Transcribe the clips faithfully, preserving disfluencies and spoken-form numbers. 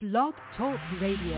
Blog Talk Radio.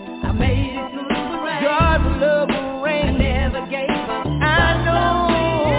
I know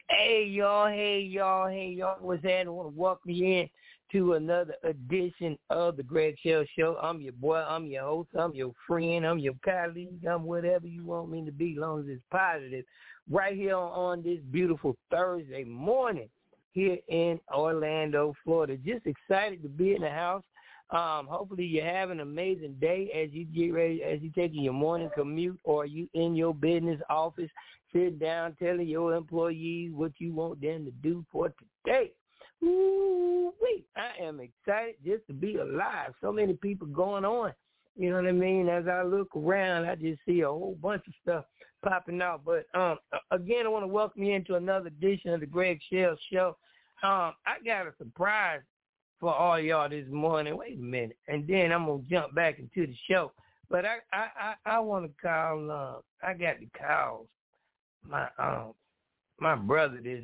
Hey y'all, hey y'all, hey y'all. What's that? I want to welcome you in to another edition of the Greg Shell Show. I'm your boy, I'm your host, I'm your friend, I'm your colleague, I'm whatever you want me to be, as long as it's positive. Right here on, on this beautiful Thursday morning here in Orlando, Florida. Just excited to be in the house. Um, hopefully you have an amazing day as you get ready, as you taking your morning commute, or you in your business office, sitting down telling your employees what you want them to do for today. Ooh, wait, I am excited just to be alive. So many people going on. You know what I mean? As I look around, I just see a whole bunch of stuff popping out. But um, again, I want to welcome you into another edition of the Greg Shell Show. Um, I got a surprise for all y'all this morning. Wait a minute, and then I'm gonna jump back into the show. But I I I, I want to call. Uh, I got to call my um my brother this.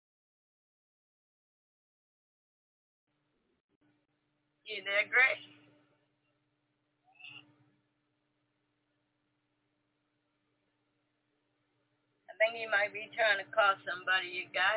You there, Greg? I think he might be trying to call somebody, you guys.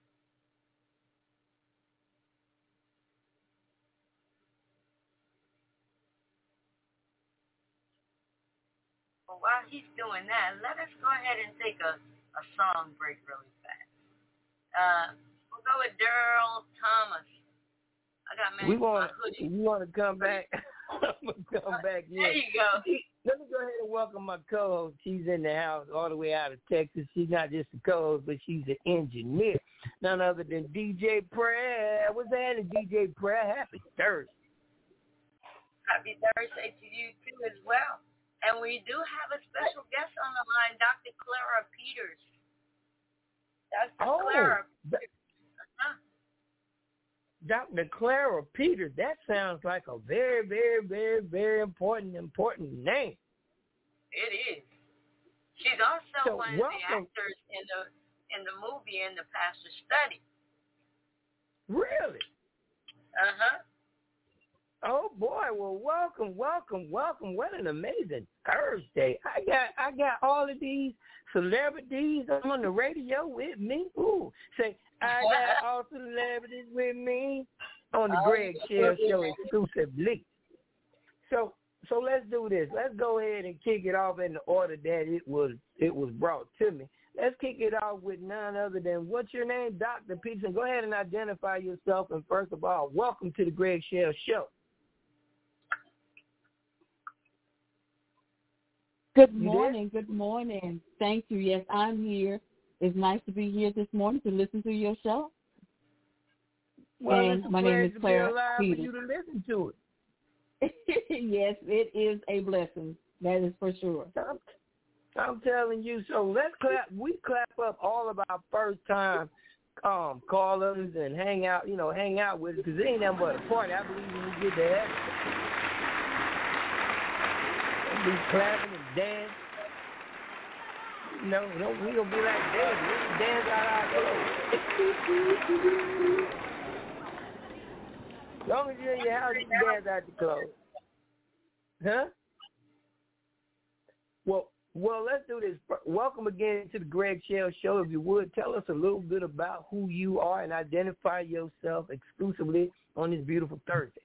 Well, while he's doing that, let us go ahead and take a, a song break really fast. Uh, we'll go with Daryl Thomas. I got We my want hoodie. you want to come back? come back. Yeah. There you go. Let me go ahead and welcome my co-host. She's in the house all the way out of Texas. She's not just a co-host, but she's an engineer. None other than D J Prayer. What's that, D J Prayer? Happy Thursday. Happy Thursday to you too as well. And we do have a special guest on the line, Doctor Clara Peters. Doctor Oh, Clara Peters. Uh-huh. Doctor Clara Peters. That sounds like a very, very, very, very important, important name. It is. She's also so one welcome. of the actors in the in the movie In the Pastor's Study. Really? Uh huh. Oh boy, well welcome, welcome, welcome. What an amazing Thursday. I got I got all of these celebrities on the radio with me. Ooh. Say I got all celebrities with me on the oh, Greg Shell Show exclusively. So so let's do this. Let's go ahead and kick it off in the order that it was it was brought to me. Let's kick it off with none other than, what's your name, Doctor Peterson? Go ahead and identify yourself, and first of all, welcome to the Greg Shell Show. Good morning. Good morning. Thank you. Yes, I'm here. It's nice to be here this morning to listen to your show. Well, and it's my a name is to Clara be alive Peters. for you to listen to it. Yes, it is a blessing. That is for sure. I'm, I'm telling you. So let's clap. We clap up all of our first time um, callers and hang out. You know, hang out with us, because it ain't nothing but a party. I believe when we get there, we'll be clapping and dance. No, no, we gonna be like David. We can dance out our clothes. As long as you're in your house, you can dance out your clothes. Huh? Well, well, let's do this. Welcome again to the Greg Shell Show. If you would, tell us a little bit about who you are and identify yourself exclusively on this beautiful Thursday.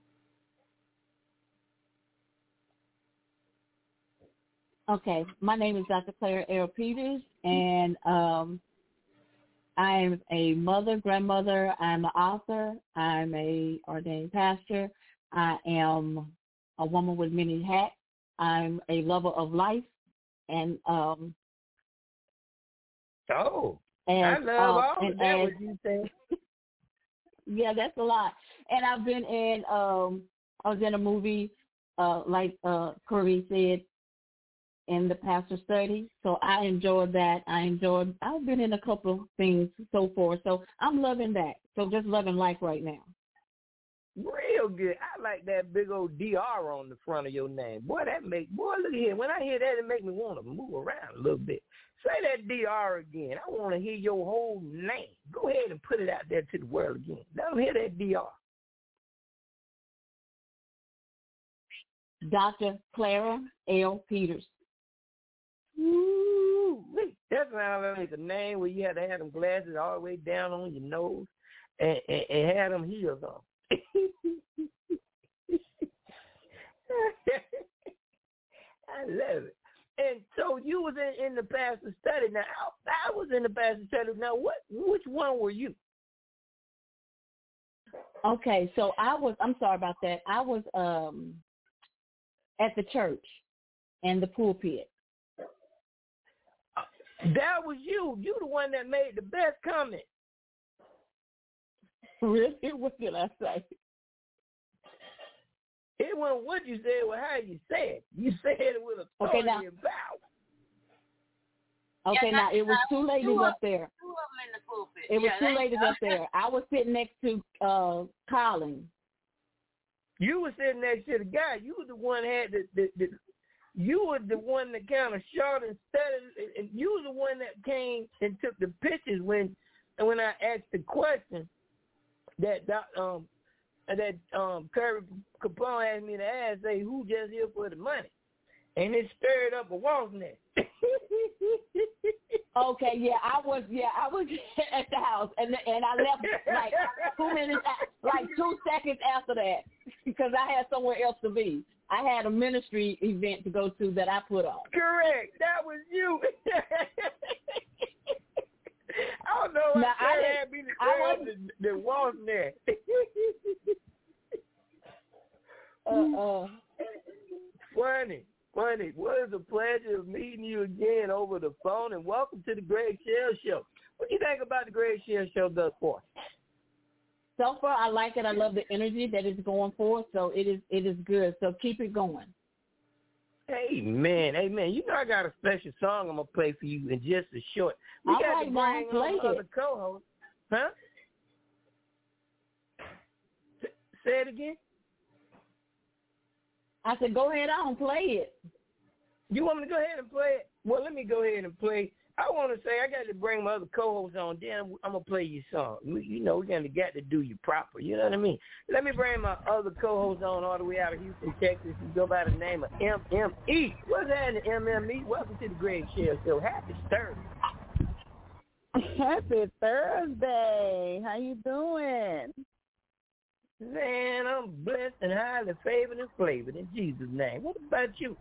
Okay, my name is Doctor Clara L. Peters, and um, I'm a mother, grandmother. I'm an author. I'm a ordained pastor. I am a woman with many hats. I'm a lover of life, and um. Oh, and, I love uh, all and, of that. and, What you say? Yeah, that's a lot. And I've been in. Um, I was in a movie, uh, like uh, Corey said, in the pastor study. So I enjoyed that. I enjoyed, I've been in a couple of things so far. So I'm loving that. So just loving life right now. Real good. I like that big old D R on the front of your name. Boy, that make, boy, look here. When I hear that, it make me want to move around a little bit. Say that D R again. I want to hear your whole name. Go ahead and put it out there to the world again. Let them hear that D R. Doctor Clara L. Peters. Ooh, me. That sounds like a name where you had to have them glasses all the way down on your nose and, and, and have them heels on. I love it. And so you was in, in the pastor study. Now, I, I was in the pastor study. Now, what? Which one were you? Okay, so I was, I'm sorry about that. I was um, at the church and the pulpit. That was you. You the one that made the best comment. Really? What did I say? It wasn't what you said, well, how you said it. You said it with authority okay, now, and power. Okay, yeah, now, it was two ladies two up there. Two of them in the pulpit. It was yeah, two ladies up there. I was sitting next to uh, Colin. You were sitting next to the guy. You were the one that had the, the, the you were the one that kind of shot and studied, and you were the one that came and took the pictures when when I asked the question that um that um Kirby Capone asked me to ask, say, who just here for the money? And it stirred up a wasp nest. Okay, yeah, I was, yeah, I was at the house, and and I left like two minutes, like two seconds after that, because I had somewhere else to be. I had a ministry event to go to that I put on. Correct, that was you. I don't know what now, that I had me to stir up the, the wasp nest. uh, uh, Funny. Funny. Well, it's a pleasure of meeting you again over the phone, and welcome to the Greg Shell Show. What do you think about the Greg Shell Show thus far? So far, I like it. I love the energy that it's going for, so it is it is good. So keep it going. Amen. Amen. You know I got a special song I'm going to play for you in just a short. We All got right, to now, bring play on it. other co-hosts. Huh? Say it again. I said, go ahead on, play it. You want me to go ahead and play it? Well, let me go ahead and play. I want to say I got to bring my other co-hosts on. Then I'm going to play your song. You know, we're going to get to do you proper. You know what I mean? Let me bring my other co-hosts on all the way out of Houston, Texas. You go by the name of M M E. What's happening, M M E? Welcome to the Greg Shell Show. Happy Thursday. Happy Thursday. How you doing? Man, I'm blessed and highly favored and flavored in Jesus' name. What about you?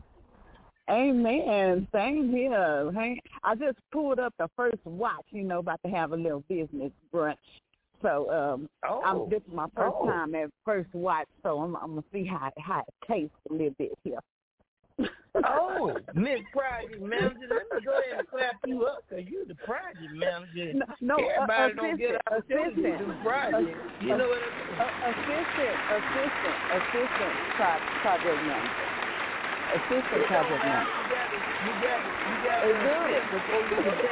Amen. Same here. Hey, I just pulled up the first watch, you know, about to have a little business brunch. So um, oh. I'm, this is my first oh. time at First Watch, so I'm, I'm going to see how, how it tastes a little bit here. Oh, Miss Project Manager, let me go ahead and clap you up because you're the project manager. No, no everybody uh, don't get an opportunity to do project. Uh, you know what I mean? Uh, assistant, assistant, assistant pro- project manager. Assistant project manager. You got it. You got it. You got it. Do it. Before you can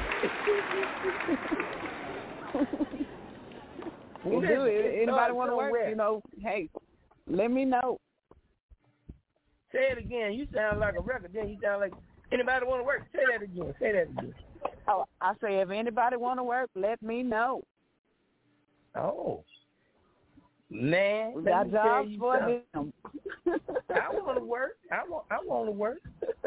take it. We'll do it. Anybody want to work, you know, hey, let me know. Say it again. You sound like a record. Then you sound like anybody want to work. Say that again. Say that again. Oh, I say if anybody want to work, let me know. Oh, man, we got jobs for something. them. I want to work. I want. I want to work.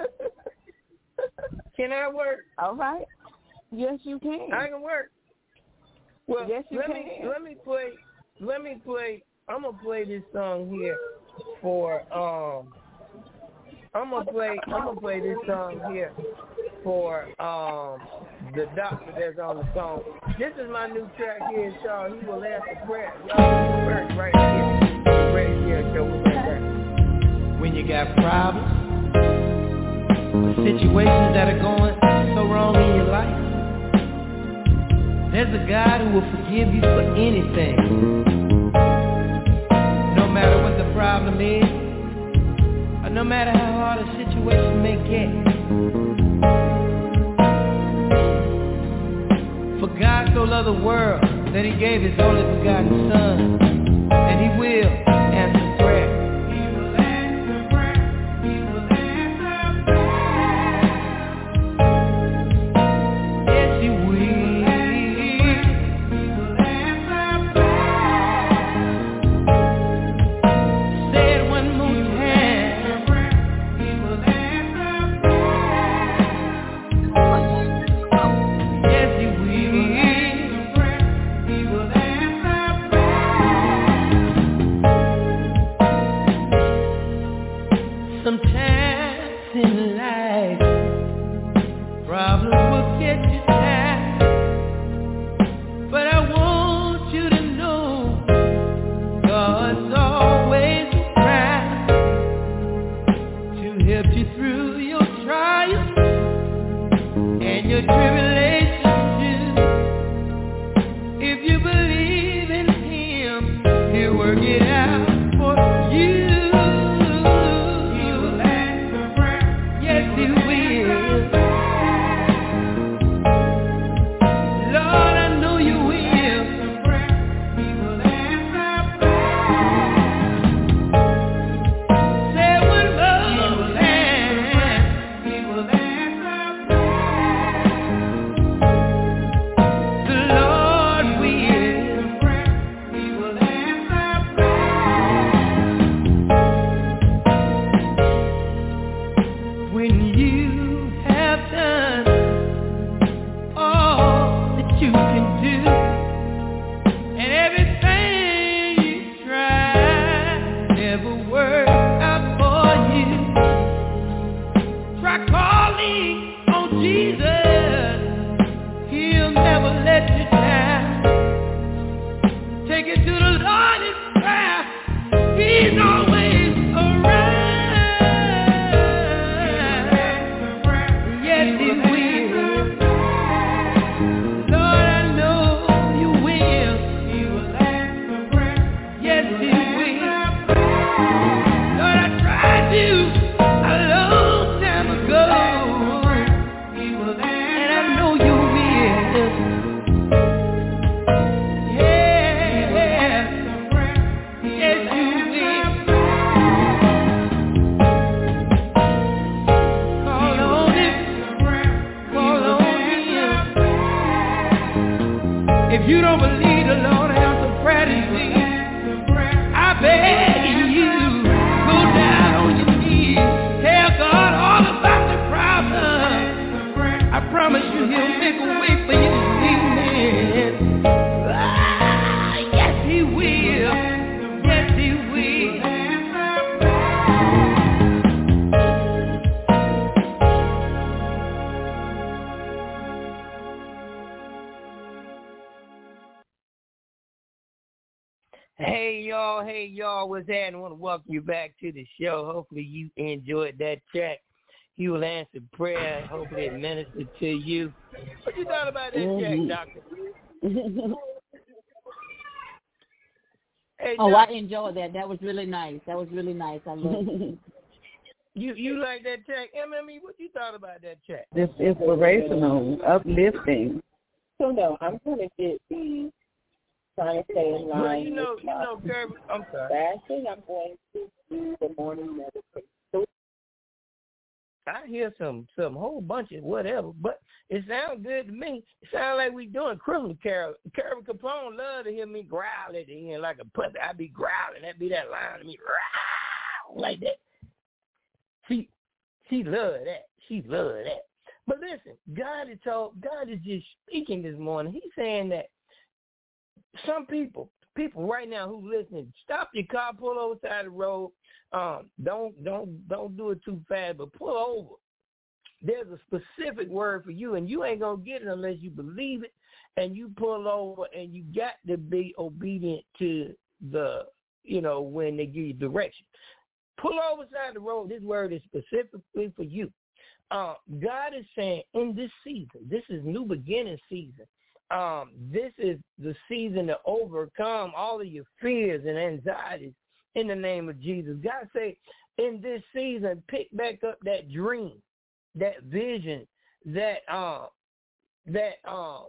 Can I work? All right. Yes, you can. I can work. Well, yes, you let can. me let me play. Let me play. I'm gonna play this song here for um. I'm gonna play. I'm gonna play this song here for um the doctor that's on the phone. This is my new track here, y'all. He will answer prayer. Y'all first right here. Ready here, show with that. When you got problems or situations that are going so wrong in your life, there's a God who will forgive you for anything. No matter what the problem is, or no matter how hard a situation may get. For God so loved the world that he gave his only begotten Son, and he will answer prayer. He will answer prayer. He will answer prayer. Yes, he will. He will answer prayer. Say it one more time. He will answer prayer. life, problems will get you down. But I want you to know God's always around to help you through your trials and your tribulations. If you believe in Him, He'll work it out for you. He will answer prayer. Yes, He will. Lord, I know You will. He will answer prayer. Say one more time. He will answer prayer. The Lord will. He will answer prayer. When you have done all that you can do, and everything you try never worked out for you, try calling on Jesus. He'll never let you down. Take it to the Lord in prayer. He's always around. Yes, He will. Lord, I know You will. He will answer prayer. Yes, He will. Lord, I tried You a long time ago, and I know You will. Yeah, yes, You will. Call on Him. Call on Him. If you don't believe the Lord answers prayer today, I beg you, go down on your knees. Tell God all about the problem. I promise you He'll make a way for you this evening. Ah, yes, He will. Yes, He will. Hey y'all, hey y'all, what's that? I want to welcome you back to the show. Hopefully you enjoyed that track. He will answer prayer. Hopefully it ministered to you. What you thought about that Mhm. track, Doctor? Hey, Oh, Doc, I enjoyed that. That was really nice. That was really nice. I love it. you you like that track? M M E, what you thought about that track? It's inspirational, uplifting. So no, I'm gonna get the trying to stay in line. Well, you know, with you know, Kirby. I'm sorry. fasting. I'm going to do the morning meditation. So I hear some some whole bunch of whatever, but it sounds good to me. It sounds like we doing Christmas carol. Kirby Capone love to hear me growl at the end like a puppy. I be growling. That be that line to me, growl, like that. She she love that. She love that. But listen, God is told, God is just speaking this morning. He's saying that some people, people right now who listening, stop your car, pull over side of the road. Um, don't don't don't do it too fast, but pull over. There's a specific word for you, and you ain't gonna get it unless you believe it. And you pull over, and you got to be obedient to the, you know, when they give you direction. Pull over side of the road. This word is specifically for you. Uh, God is saying in this season, this is new beginning season. Um, this is the season to overcome all of your fears and anxieties in the name of Jesus. God say in this season, pick back up that dream, that vision, that um, that um,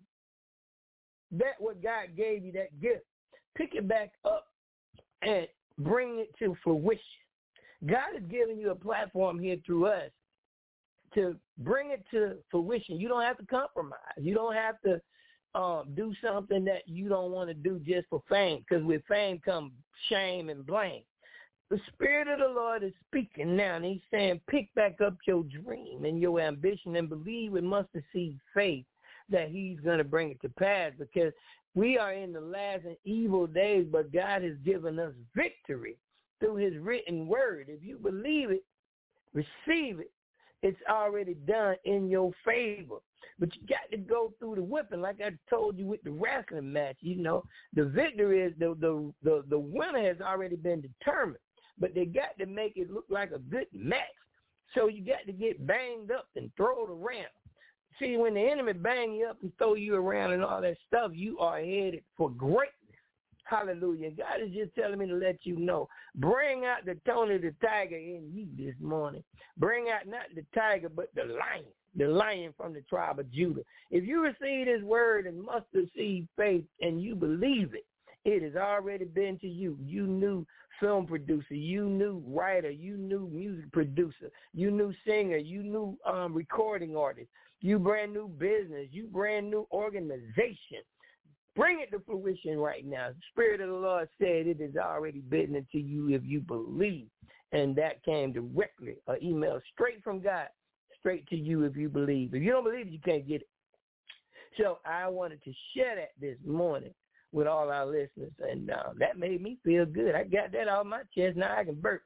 that what God gave you, that gift. Pick it back up and bring it to fruition. God is giving you a platform here through us to bring it to fruition. You don't have to compromise. You don't have to um, do something that you don't want to do just for fame, because with fame comes shame and blame. The Spirit of the Lord is speaking now, and he's saying, pick back up your dream and your ambition and believe with mustard seed faith that he's going to bring it to pass, because we are in the last and evil days, but God has given us victory through his written word. If you believe it, receive it, It's already done in your favor. But you got to go through the whipping, like I told you with the wrestling match. You know, the victory is the the the, the winner has already been determined. But they got to make it look like a good match. So you got to get banged up and thrown around. See, when the enemy bang you up and throw you around and all that stuff, you are headed for greatness. Hallelujah. God is just telling me to let you know. Bring out the Tony the Tiger in you this morning. Bring out not the tiger, but the lion. The lion from the tribe of Judah. If you receive this word and mustard seed faith and you believe it, it has already been to you. You knew film producer, you knew writer, you knew music producer, you knew singer, you knew um, recording artist, you brand new business, you brand new organization. Bring it to fruition right now. The Spirit of the Lord said it has already been into you if you believe. And that came directly, an email straight from God, straight to you if you believe. If you don't believe it, you can't get it. So I wanted to share that this morning with all our listeners, and uh, that made me feel good. I got that off my chest. Now I can burp.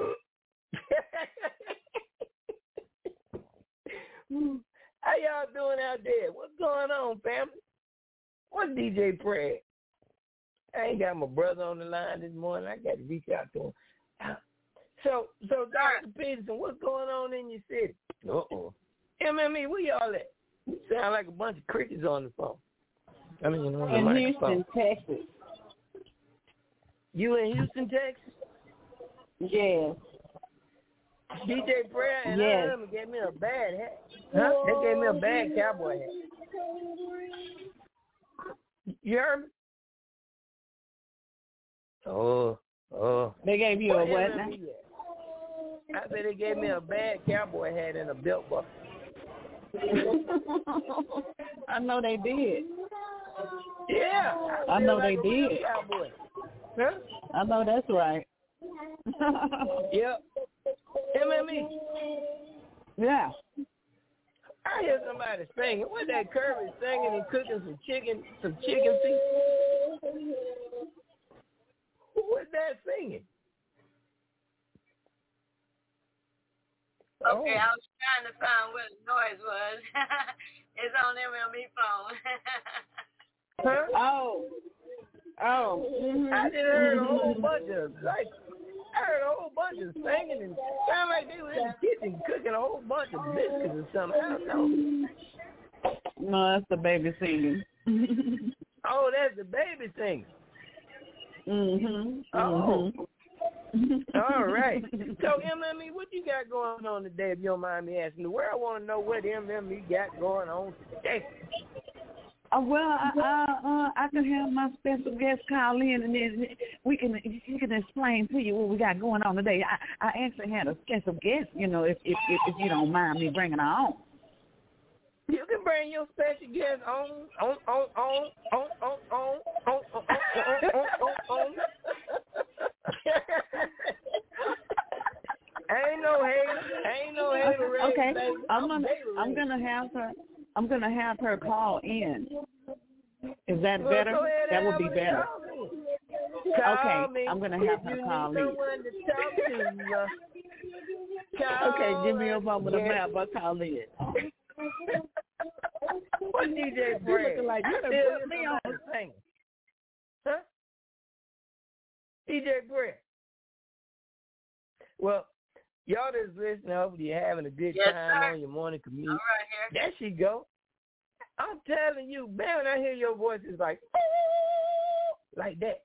How y'all doing out there? What's going on, family? What's D J Prayer? I ain't got my brother on the line this morning. I got to reach out to him. So, so Doctor Peterson, what's going on in your city? Uh-oh. M M E, where y'all at? You sound like a bunch of crickets on the phone. I mean, on the in Houston, Texas. You in Houston, Texas? Yes. D J Prayer and yes. I gave me a bad hat. Huh? They gave me a bad cowboy hat. You heard me? Oh, oh. They gave you a what now? I said they gave me a bad cowboy hat and a belt buckle. I know they did. Yeah. I, I know like they did. Cowboy. Huh? I know that's right. Yep. M M E. Yeah. I hear somebody singing. What that Kirby singing and cooking some chicken, some chicken feet? Who was that singing? Okay, oh. I was trying to find what the noise was. It's on M M E phone. Huh? Oh. Oh. Mm-hmm. I just heard a whole bunch of, like, I heard a whole bunch of singing and sound like they were in the kitchen cooking a whole bunch of biscuits or something. I don't know. No, that's the baby singing. Oh, that's the baby singing. Mm-hmm. Oh. Mm-hmm. All right. So, M M E, what you got going on today, if you don't mind me asking? The world want to know what M M E got going on today. Uh, well, I, I, uh, I can have my special guest call in, and then we can he can explain to you what we got going on today. I, I actually had a special guest, you know, if if if, if you don't mind me bringing her on. You can bring your special guest on, on, on, on, on, on, on, on, on, on, on, on. Ain't no hater. Ain't no hater. Okay, baby. I'm gonna I'm gonna have her. I'm gonna have her call in. Is that well, better? That would be better. Call okay, me. I'm gonna have her call in. Okay, give me a moment to have her call in. What D J Brad? Looking like you done put me on the thing. Huh? D J Brad. Well, y'all just listening. Hopefully you're having a good yes, time sir. on your morning commute. All right, here. There she go. I'm telling you, man, when I hear your voice, it's like, like that.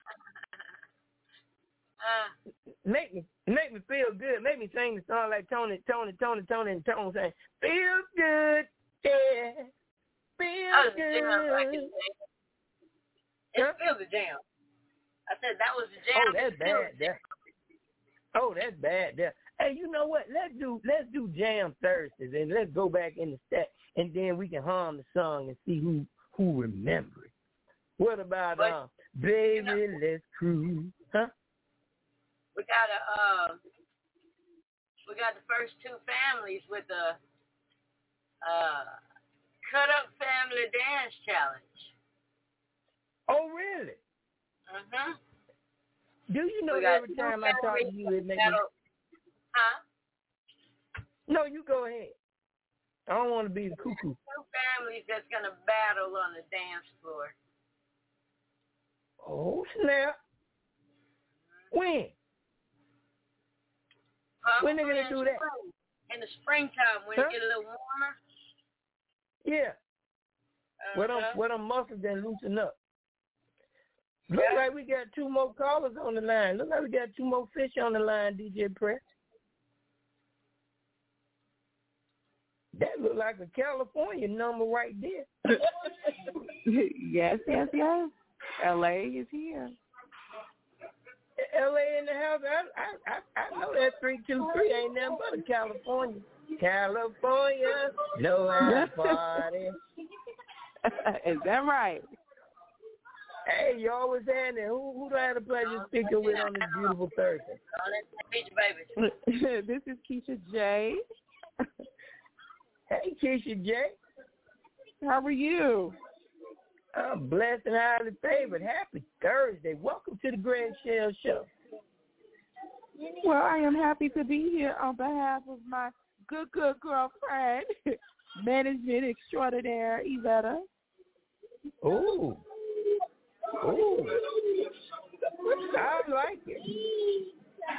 Uh, make me make me feel good. Make me sing the song like Tony, Tony, Tony, Tony, and Tony saying, feel good, yeah, feel oh, good. Jam, it's huh? still the jam. I said that was the jam. Oh, that's bad there. Oh, that's bad there. Hey, you know what? Let's do let's do Jam Thursdays and let's go back in the stat and then we can hum the song and see who who remember it. What about but, uh, baby, you know, let's cruise? Huh? We got a uh, we got the first two families with the uh, Cut Up Family Dance Challenge. Oh, really? Uh-huh. Do you know every time I talk to you, it makes me... Huh? No, you go ahead. I don't want to be the cuckoo. Two families that's going to battle on the dance floor. Oh, snap. When? Probably when they going to do that? Spring. In the springtime when huh? it get a little warmer. Yeah. Uh-huh. Where them, where them muscles then loosen up. Look yeah. like we got two more callers on the line. Look like we got two more fish on the line, D J Press. That look like a California number right there. Yes, yes, yes. L A is here. L A in the house. I I I, I know that three two three ain't nothing but a California. California, no out party. Is that right? Hey, you always saying that. Who who do I have the pleasure of speaking with on this beautiful Thursday? This is Keisha J. Hey, Keisha J. How are you? I'm blessed and highly favored. Happy Thursday. Welcome to the Greg Shell Show. Well, I am happy to be here on behalf of my good, good girlfriend, management extraordinaire, Yvetta. Ooh. Ooh. I like it.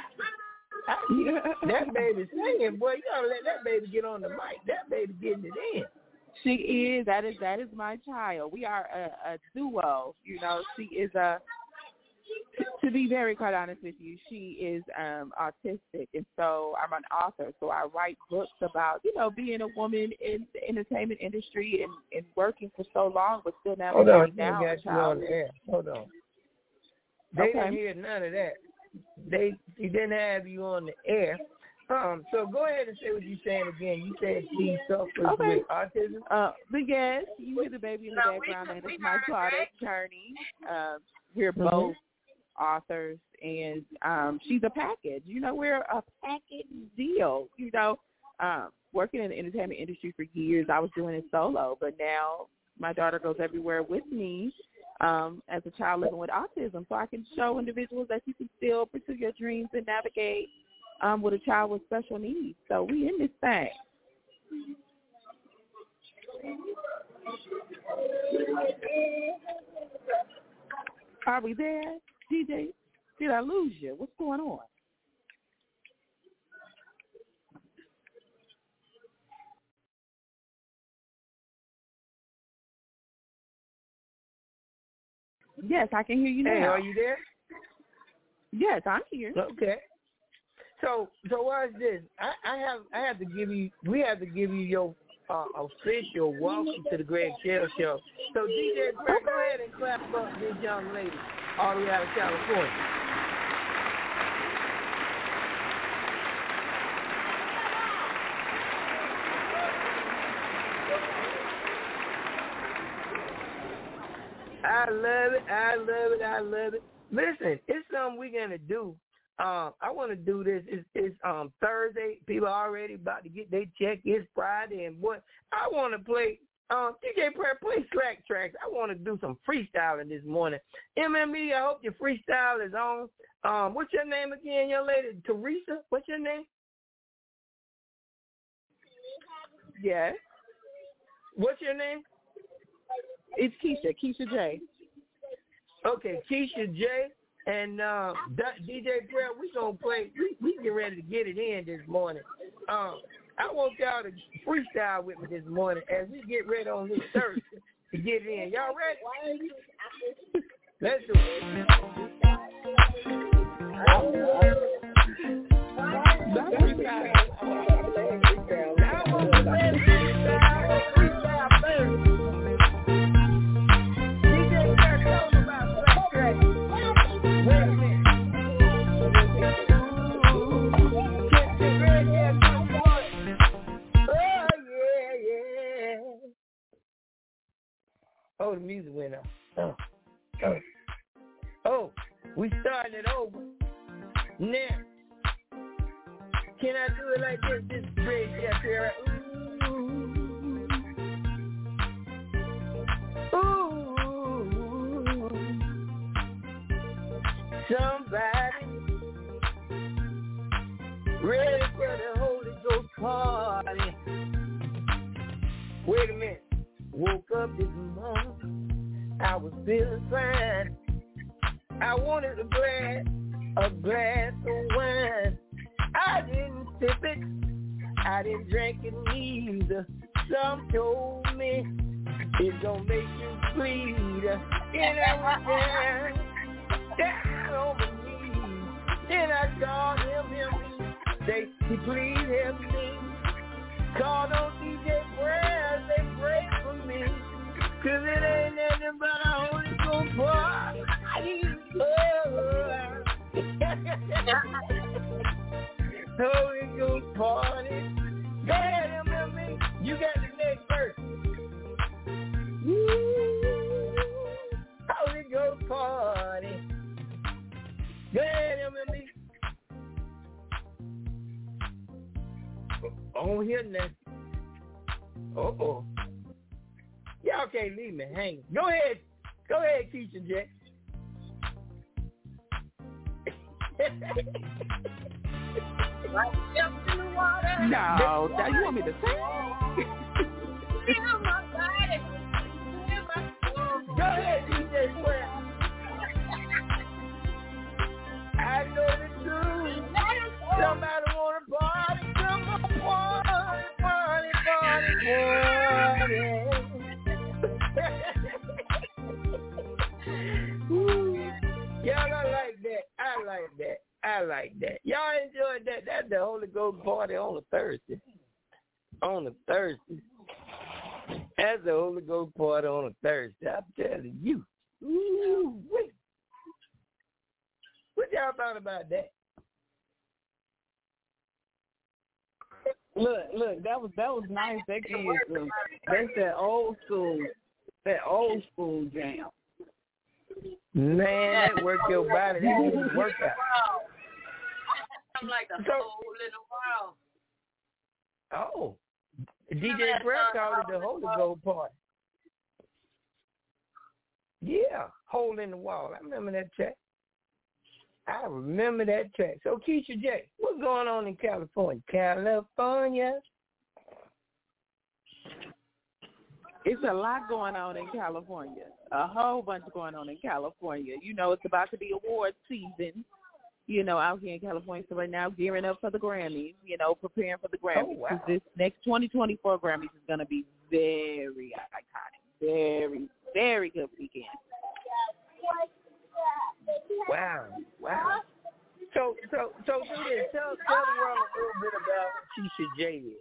I, that baby singing, boy. You gotta let that baby get on the mic. That baby getting it in. She is. That is that is my child. We are a, a duo. You know, she is a. To be very quite honest with you, she is um, autistic, and so I'm an author. So I write books about, you know, being a woman in the entertainment industry and, and working for so long, but still never Hold on, down. got you on the air. Hold on. They okay. didn't hear none of that. They she didn't have you on the air. Um, so go ahead and say what you're saying again. You said she suffers okay. with autism. Uh, but yes, you hear the baby in the no, background, and it's my daughter, Journey. Uh, we're mm-hmm. both authors, and um, she's a package. You know, we're a package deal. You know, um, working in the entertainment industry for years, I was doing it solo, but now my daughter goes everywhere with me um, as a child living with autism, so I can show individuals that you can still pursue your dreams and navigate um, with a child with special needs. So we in this thing. Are we there? D J, did I lose you? What's going on? Yes, I can hear you now. Hey, are you there? Yes, I'm here. Okay. So, so what is this? I, I have, I have to give you. We have to give you your uh, official welcome to the Greg Shell Show. So, D J Greg, go ahead and clap up this young lady all the way out of California. I love it. I love it. I love it. Listen, it's something we're going to do. Um, I want to do this. It's, it's um, Thursday. People are already about to get their check. It's Friday. And what I want to play, um, D J Prayer, play Slack tracks. I want to do some freestyling this morning. M M E, I hope your freestyle is on. Um, what's your name again, young lady? Teresa? What's your name? Yes. What's your name? It's Keisha, Keisha J. Okay, Keisha J. And uh, D J Prayer, we gonna play. We, we get ready to get it in this morning. Um, I want y'all to freestyle with me this morning as we get ready on this Thursday to get it in. Y'all ready? Let's do it. That's freestyle. I want to play freestyle. Freestyle first. Oh, the music went off. Oh. Oh. Oh, we starting it over. Now, can I do it like this? This bridge up here. Ooh. Ooh. Somebody ready for the Holy Ghost call. Wait a minute. Woke up this morning, I was feeling fine. I wanted a glass, a glass of wine. I didn't sip it, I didn't drink it neither. Some told me it's gonna make you bleed. And I went down, down on my knees. Then I called him, him, they please help me. Called on D J Brad, they pray for me. Cause it ain't nothing but a Holy Ghost party. Holy Ghost party. Go ahead, M M E. You got the next verse. Woo. Holy Ghost party. Go ahead, M M E. I don't hear nothing. Uh-oh. Y'all can't leave me hanging. Go ahead. Go ahead, Keisha J. No, now you want me to sing? Go ahead, D J Square. I know the truth. Somebody wanna party, come on, party, party, party, party. Y'all, I like that. I like that. I like that. Y'all enjoyed that. That's the Holy Ghost party on a Thursday. On a Thursday. That's the Holy Ghost party on a Thursday. I'm telling you. Ooh, wait. What y'all thought about that? Look, look, that was that was nice. That is uh, that's that old school, that old school jam. Man, that work your body. That is a workout. I'm like a So- whole little wow. Oh, D J Brad called it the Holy Ghost party. Yeah, hole in the wall. I remember that track. I remember that track. So Keisha J, what's going on in California? California. It's a lot going on in California. A whole bunch going on in California. You know, it's about to be award season, you know, out here in California. So right now, gearing up for the Grammys, you know, preparing for the Grammys. Oh, wow. 'Cause this next twenty twenty-four Grammys is going to be very iconic. Very, very good weekend. Wow, wow. So, so, so do this. Tell, tell the world a little bit about what Keisha J is.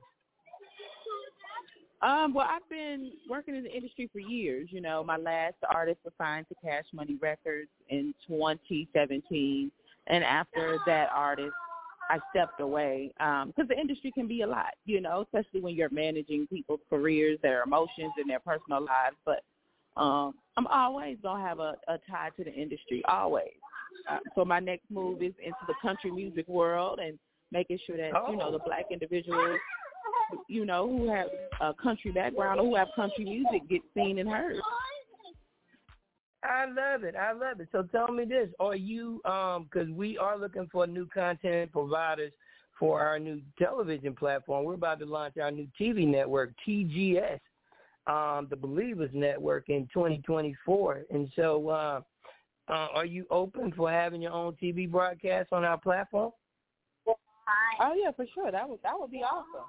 Um, well, I've been working in the industry for years. You know, my last artist was signed to Cash Money Records in twenty seventeen, and after that artist, I stepped away because um, the industry can be a lot, you know, especially when you're managing people's careers, their emotions, and their personal lives. But um, I'm always going to have a, a tie to the industry, always. Uh, so my next move is into the country music world and making sure that, Oh. you know, the black individuals, you know, who have a country background or who have country music get seen and heard. I love it. I love it. So tell me this. Are you, um, because we are looking for new content providers for our new television platform. We're about to launch our new T V network, T G S, um, the Believers Network in twenty twenty-four. And so uh, uh, are you open for having your own T V broadcast on our platform? Oh, yeah, for sure. That would, that would be awesome.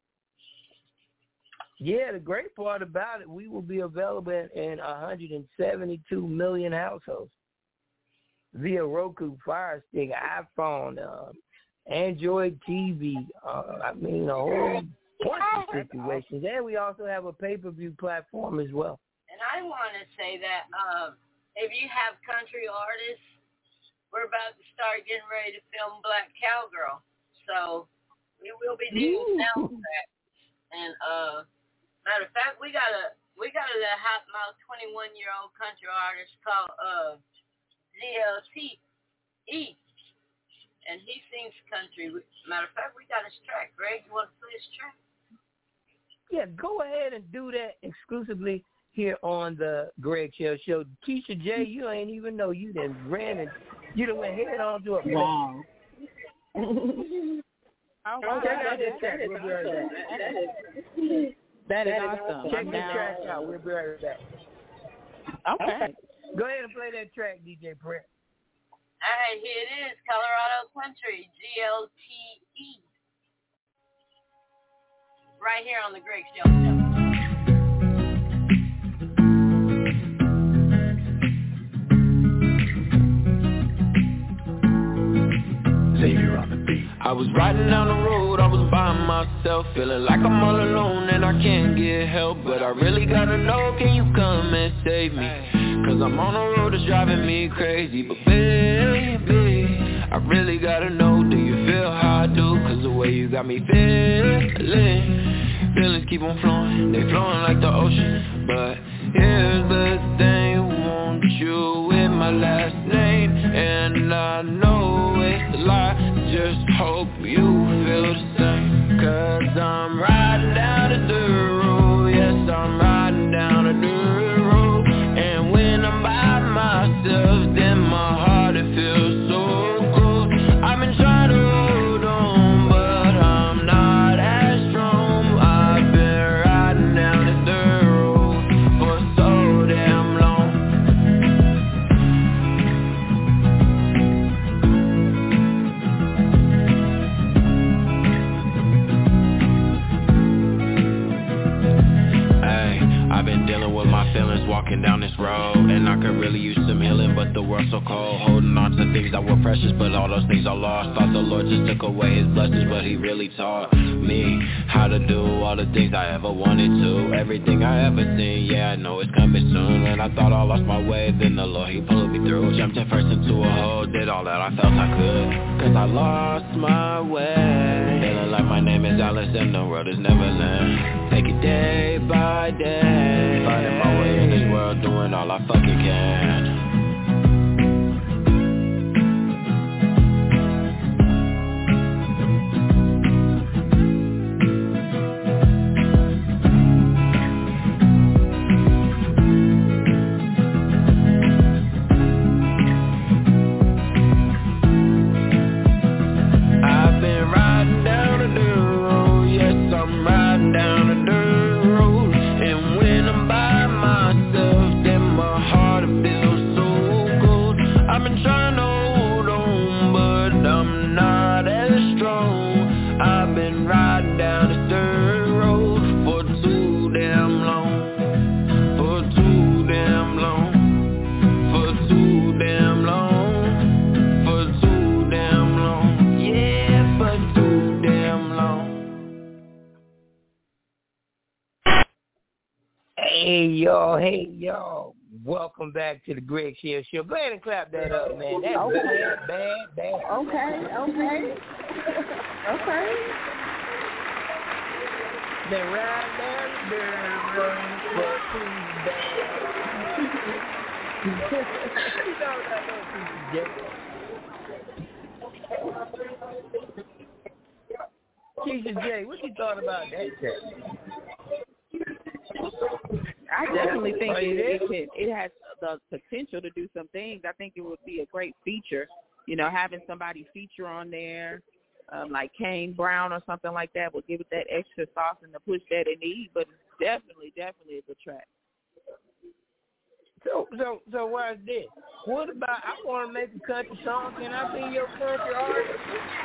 Yeah, the great part about it, we will be available in, in one hundred seventy-two million households via Roku, Fire Stick, iPhone, uh, Android T V. Uh, I mean, a whole bunch of situations. And we also have a pay-per-view platform as well. And I want to say that uh, if you have country artists, we're about to start getting ready to film Black Cowgirl. So we will be doing soundtracks. And uh, matter of fact, we got a we got a hot mouth twenty-one year old country artist called uh, Z L T E, and he sings country. Matter of fact, we got his track. Greg, you want to play his track? Yeah, go ahead and do that exclusively here on the Greg Shell Show. Keisha J, you ain't even know you done ran and you done went head on to a Wow. Oh, wow. Check out this track. We'll be right back. That is awesome. Check I'm the down. track out. We'll be right back. Okay. Go ahead and play that track, D J Prince. All right, here it is, Colorado Country, G L T E. Right here on the Greg Show. I was riding down the road, I was by myself, feeling like I'm all alone and I can't get help. But I really gotta know, can you come and save me? Cause I'm on a road that's driving me crazy. But baby, I really gotta know, do you feel how I do? Cause the way you got me feeling, feelings keep on flowing, they flowing like the ocean. But here's the thing, want you with my last name, and I know it's a lie, just hope you feel the same. Cause I'm riding down the dirt road, yes I'm riding down the dirt road. And when I'm by myself, then my heart it feels so cold. I've been trying to hold on, but I'm not as strong. I've been riding down the dirt road for so damn long. I've been dealing with my feelings walking down this road, and I could really use some healing, but the world's so cold. Holding on to things that were precious, but all those things I lost. Thought the Lord just took away his blessings, but he really taught me how to do all the things I ever wanted to. Everything I ever seen, yeah, I know it's coming soon. When I thought I lost my way, then the Lord, he pulled me through. Jumped in first into a hole, did all that I felt I could, cause I lost my way. Feeling like my name is Alice and the world is Neverland. Take it day by day, finding my way in this world, doing all I fucking can. I've been riding down the dirt road, yes I'm riding down the dirt road. And when I'm by myself, then my heart it feels so cold. I've been trying to hold on, but I'm not as strong. I've been riding down this dirt road for too damn long, for too damn long, for too damn long, for too damn long, yeah, for too damn long. Hey y'all, hey y'all. Welcome back to the Greg Shell Show. Go ahead and clap that up, man. That's Okay. bad, bad, bad. Okay, okay. Okay. They ride down the dirt road for too bad. You know that little piece of J. Keisha J, what you thought about that track? I definitely think Are it, you there? it, could, it has the potential to do some things. I think it would be a great feature, you know, having somebody feature on there, um, like Kane Brown or something like that, would give it that extra sauce and the push that it needs. But definitely, definitely a good track. So, so, so watch this. What about, I want to make a country song. Can I be your country artist?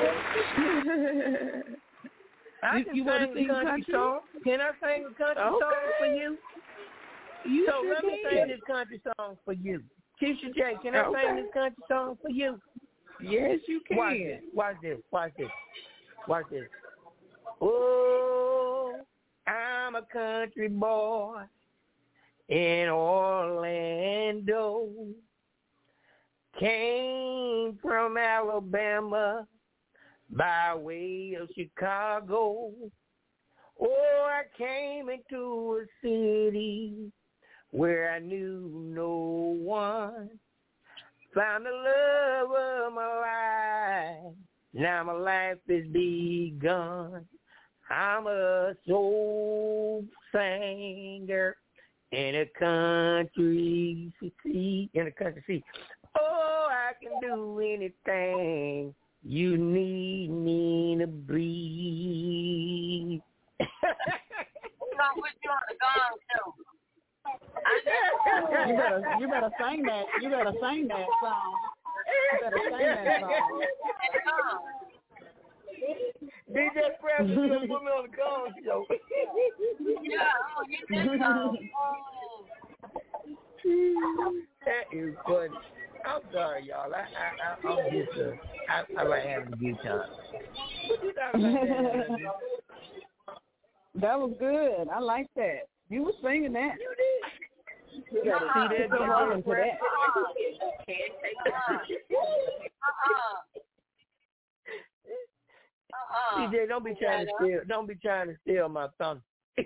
I You- can you wanna sing a sing country, country? song. Can I sing a country Okay. song for you? You So sure let me can. sing this country song for you. Keisha J, can I Okay. sing this country song for you? Yes, you can. Watch this. Watch this. Watch this. Watch this. Oh, I'm a country boy in Orlando. Came from Alabama by way of Chicago. Oh, I came into a city where I knew no one. Found the love of my life. Now my life is begun. I'm a soul singer in a country city. In a country city. Oh, I can do anything you need me to breathe. You know, put you on the gong too. You better, you better sing that. You better sing that song. You better sing that song. D J Crab, you gonna put me on the gong show. Yeah, oh, you did so. That is funny. I'm sorry, y'all. I, I, I, I'm just, uh, I, I like having a good time. What you thought about that? That was good. I like that. You were singing that. You did. You gotta uh-uh. see that. Put your heart into that. Uh-uh. D J, don't be trying to steal. Don't be trying to steal my thunder. Well,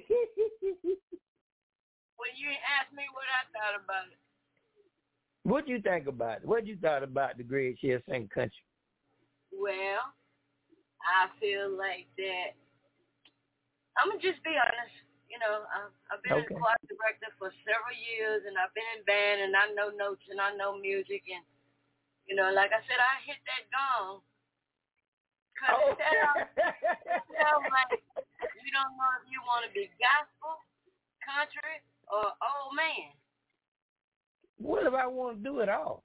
you ain't asked me what I thought about it. What you think about it? What you thought about the Greg Shell Sing Country? Well, I feel like that. I'm gonna just be honest. You know, I've, I've been Okay. a choir director for several years, and I've been in band, and I know notes, and I know music, and you know, like I said, I hit that gong. Cause Oh. it sounds, it sounds like you don't know if you want to be gospel, country, or old man. What if I want to do it all?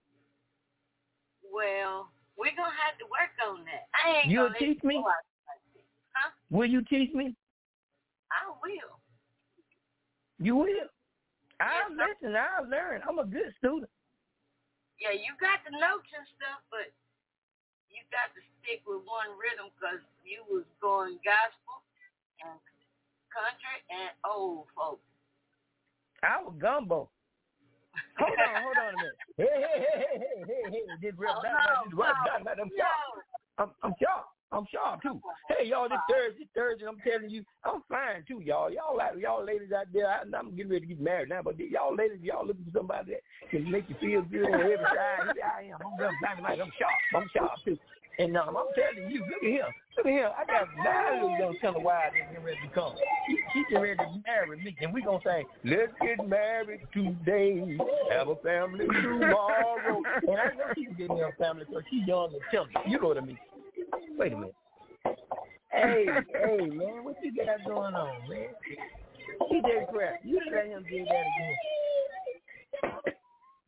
Well, we're gonna have to work on that. I ain't You'll gonna teach me? Huh? Will you teach me? I will. You will. I'll Yes, listen. I'll learn. I'm a good student. Yeah, you got the notes and stuff, but you got to stick with one rhythm because you was going gospel and country and old folk. I was gumbo. Hold on, hold on a minute. Hey, hey, hey, hey, hey, hey, hey. This rap, Oh, that, no, this rap, no, that, that, I'm no. sharp. I'm, I'm sharp. I'm sharp too. Hey, y'all, this Thursday, Thursday, I'm telling you, I'm fine too, y'all. Y'all, like, y'all ladies out there, I, I'm getting ready to get married now, but y'all ladies, y'all looking for somebody that can make you feel good on every side. Here I am. I'm just dynamite. I'm sharp. I'm sharp too. And um, I'm telling you, look at here. Look at here. I got nine little young tell wives that's getting ready to come. She, she's getting ready to marry me. And we're going to say, let's get married today. Have a family tomorrow. And I know she can get me a family because she's young and chubby. You know what I mean? Wait a minute. Hey, hey, man, what you got going on, man? He did crap. You didn't let him do that again.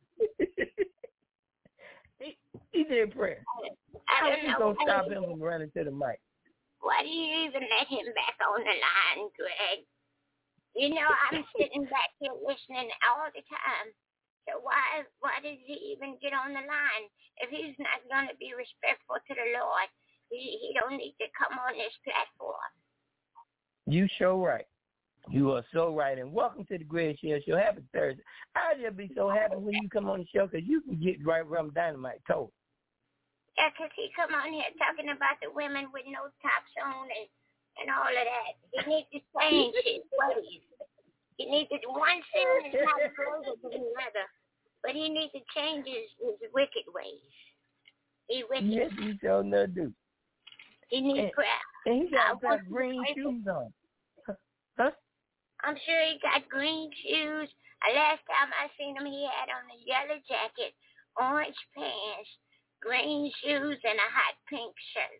he, he did prayer. I I'm just going to stop him from running to the mic. Why do you even let him back on the line, Greg? You know, I'm sitting back here listening all the time. So why why does he even get on the line? If he's not going to be respectful to the Lord, he, he don't need to come on this platform. You so right. You are so right. And welcome to the Greg Shell Show. Happy Thursday. I'll just be so happy when you come on the show because you can get right from Dynamite told. Yeah, because he come on here talking about the women with no tops on and, and all of that. He needs to change his ways. He needs to, one sin is not greater than the other, but he needs to change his, his wicked ways. He wicked. Yes, he sure enough do. He needs And, crap. and he got got green shoes on. Huh? I'm sure he got green shoes. Uh, last time I seen him, he had on a yellow jacket, orange pants, green shoes, and a hot pink shirt.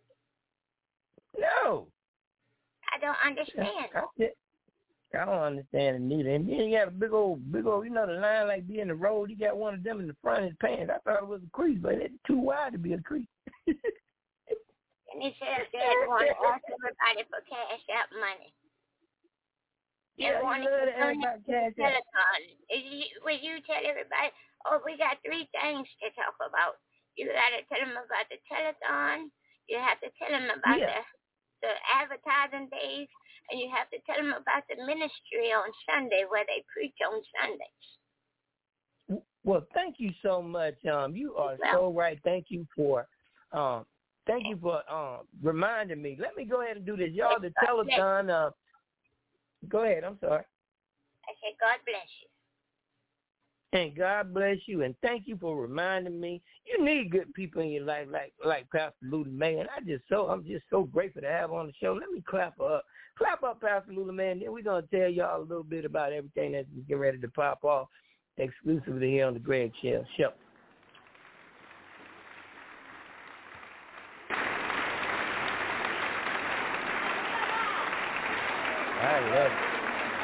No. I don't understand. I, I don't understand it neither. And then he got a big old, big old, you know, the line like be in the road. He got one of them in the front of his pants. I thought it was a crease, but it's too wide to be a crease. And he said they want to ask everybody for cash out money. They Yeah, want you love to ask about cash out. Telecom. Will you tell everybody, oh, we got three things to talk about. You got to tell them about the telethon. You have to tell them about Yeah. the, the advertising days. And you have to tell them about the ministry on Sunday where they preach on Sundays. Well, thank you so much. Um, you are so right. Thank you for, um, thank you for um reminding me. Let me go ahead and do this, y'all. The telethon. Uh, go ahead. I'm sorry. I said, God bless you. And God bless you, and thank you for reminding me. You need good people in your life, like like Pastor Lula May, and I just so I'm just so grateful to have her on the show. Let me clap her up, clap up, Pastor Lula May, and then we're gonna tell y'all a little bit about everything that's getting ready to pop off exclusively here on the Greg Shell Show. I love it.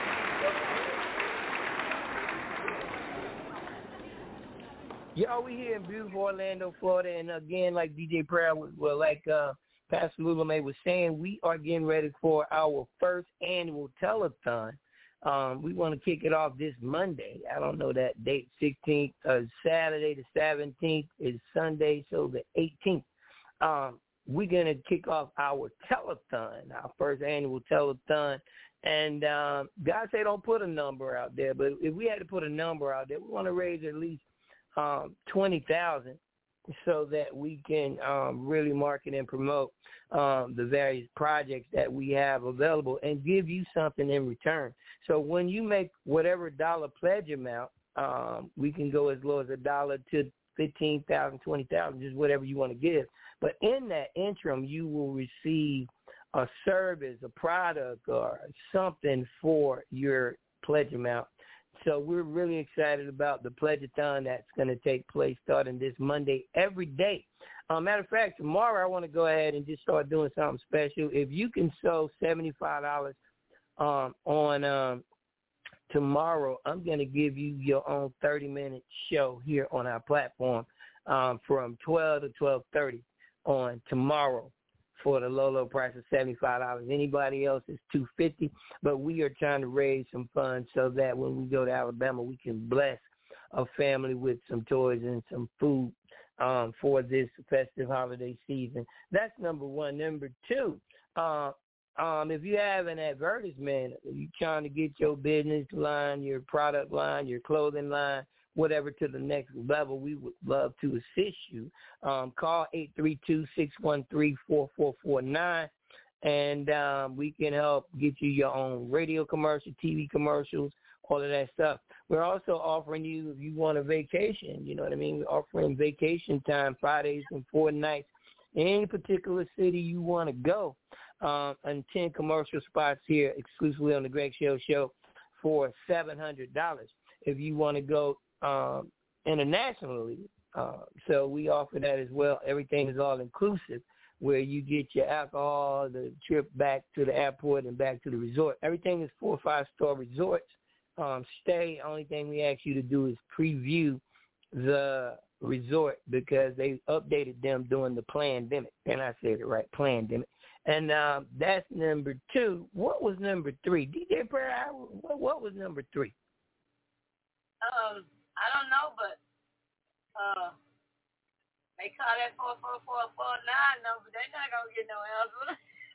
Yo, we here in beautiful Orlando, Florida, and again, like D J Prayer, well, like uh, Pastor Lulame was saying, we are getting ready for our first annual telethon. Um, we want to kick it off this Monday. I don't know that date, sixteenth, uh, Saturday the seventeenth is Sunday, so the eighteenth. Um, we're going to kick off our telethon, our first annual telethon. And um, God say don't put a number out there, but if we had to put a number out there, we want to raise at least um, twenty thousand so that we can um, really market and promote um, the various projects that we have available and give you something in return. So when you make whatever dollar pledge amount, um, we can go as low as a dollar to fifteen thousand, twenty thousand, just whatever you want to give. But in that interim, you will receive a service, a product, or something for your pledge amount. So we're really excited about the pledge-a-thon that's going to take place starting this Monday every day. Uh, matter of fact, tomorrow I want to go ahead and just start doing something special. If you can sow seventy-five dollars um, on um, tomorrow, I'm going to give you your own thirty-minute show here on our platform um, from twelve to twelve thirty on tomorrow for the low, low price of seventy-five dollars. Anybody else is two hundred fifty dollars, but we are trying to raise some funds so that when we go to Alabama, we can bless a family with some toys and some food um, for this festive holiday season. That's number one. Number two, uh, um, if you have an advertisement, you're trying to get your business line, your product line, your clothing line, whatever to the next level, we would love to assist you. Um, call eight three two, six one three, four four four nine, and um, we can help get you your own radio commercial, T V commercials, all of that stuff. We're also offering you, if you want a vacation, you know what I mean, we're offering vacation time, five days and four nights, in any particular city you want to go, um, and ten commercial spots here exclusively on the Greg Shell Show for seven hundred dollars. If you want to go Um, internationally. Uh, so we offer that as well. Everything is all inclusive, where you get your alcohol, the trip back to the airport and back to the resort. Everything is four or five star resorts. Um, stay. Only thing we ask you to do is preview the resort because they updated them during the pandemic. And I said it right, pandemic. And um, that's number two. What was number three? D J Prayer, what, what was number three? Um. I don't know, but uh, they call that four four four four nine number. They're not gonna get no answer.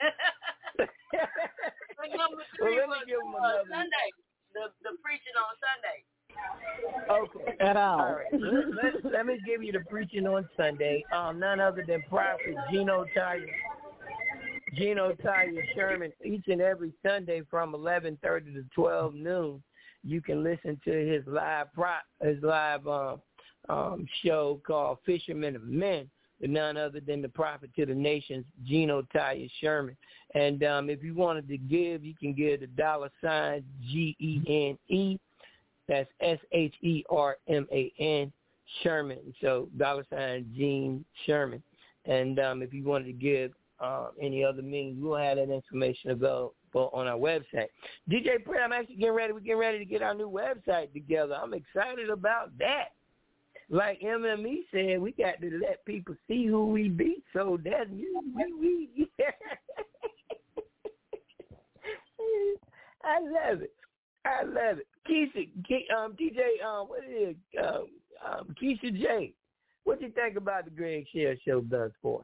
But number three well, was uh, Sunday, the the preaching on Sunday. Okay. At all. All right. Let, let, let me give you the preaching on Sunday. Um, none other than Prophet Gino Tyus. Gino Tyus Sherman, each and every Sunday from eleven thirty to twelve noon. You can listen to his live prop, his live um, um, show called Fishermen of Men, none other than the prophet to the nations, Gino Tyus Sherman. And um, if you wanted to give, you can give the dollar sign G E N E. That's S H E R M A N, Sherman. So dollar sign Gene Sherman. And um, if you wanted to give uh, any other means, we'll have that information available on our website. D J Prayer, I'm actually getting ready. We're getting ready to get our new website together. I'm excited about that. Like M M E said, we got to let people see who we be. So that's you. We, we. I love it. I love it. Keisha, um, D J, um, what is it? Um, um, Keisha J, what do you think about the Greg Shell Show thus far?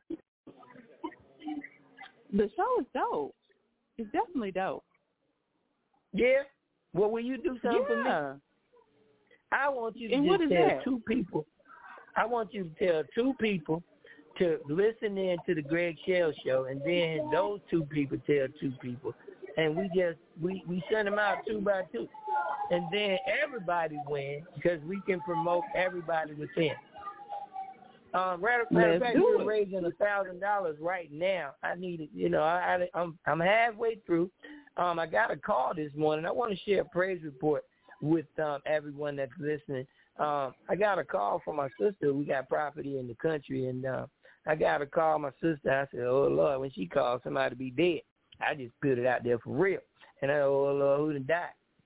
The show is dope. It's definitely dope. Yeah? Well, will you do something yeah. for me? I want you to and just tell that? two people. I want you to tell two people to listen in to the Greg Shell Show, and then those two people tell two people. And we just, we, we send them out two by two. And then everybody wins because we can promote everybody within. Um, matter, matter of fact, we're raising a thousand dollars right now. I need it. You know, I, I, I'm I'm halfway through. Um, I got a call this morning. I want to share a praise report with um, everyone that's listening. Um, I got a call from my sister. We got property in the country, and uh, I got a call my sister. I said, "Oh Lord," when she called somebody to be dead. I just put it out there for real, and I, oh Lord, who done died?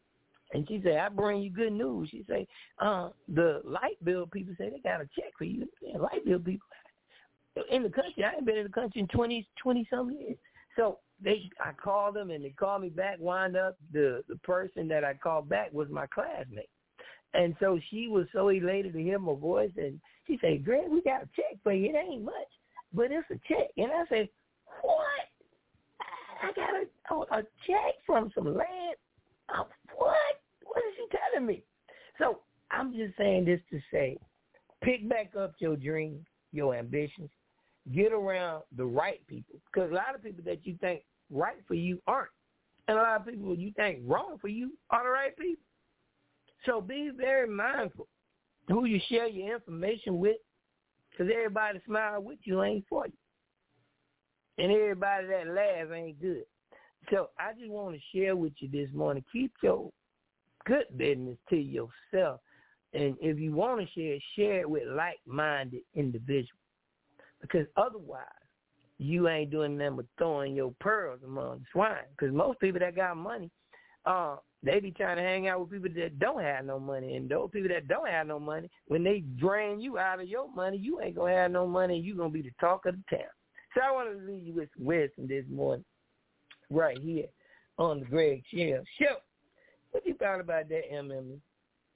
And she said, I bring you good news. She said, uh, the light bill people say they got a check for you. Yeah, light bill people. In the country, I ain't been in the country in twenty, twenty-some years. So they, I called them, and they called me back, wound up. The, the person that I called back was my classmate. And so she was so elated to hear my voice, and she said, Greg, we got a check for you. It ain't much, but it's a check. And I said, what? I got a, a, a check from some land? Uh, what? What is she telling me? So I'm just saying this to say, pick back up your dreams, your ambitions, get around the right people. Because a lot of people that you think right for you aren't. And a lot of people you think wrong for you are the right people. So be very mindful who you share your information with, because everybody smile with you ain't for you. And everybody that laughs ain't good. So I just want to share with you this morning, keep your good business to yourself. And if you want to share it, share it with like-minded individuals. Because otherwise, you ain't doing nothing but throwing your pearls among the swine. Because most people that got money, uh, they be trying to hang out with people that don't have no money. And those people that don't have no money, when they drain you out of your money, you ain't going to have no money, and you going to be the talk of the town. So I want to leave you with some wisdom this morning, right here on the Greg Shell Show. What you thought about that, M M E?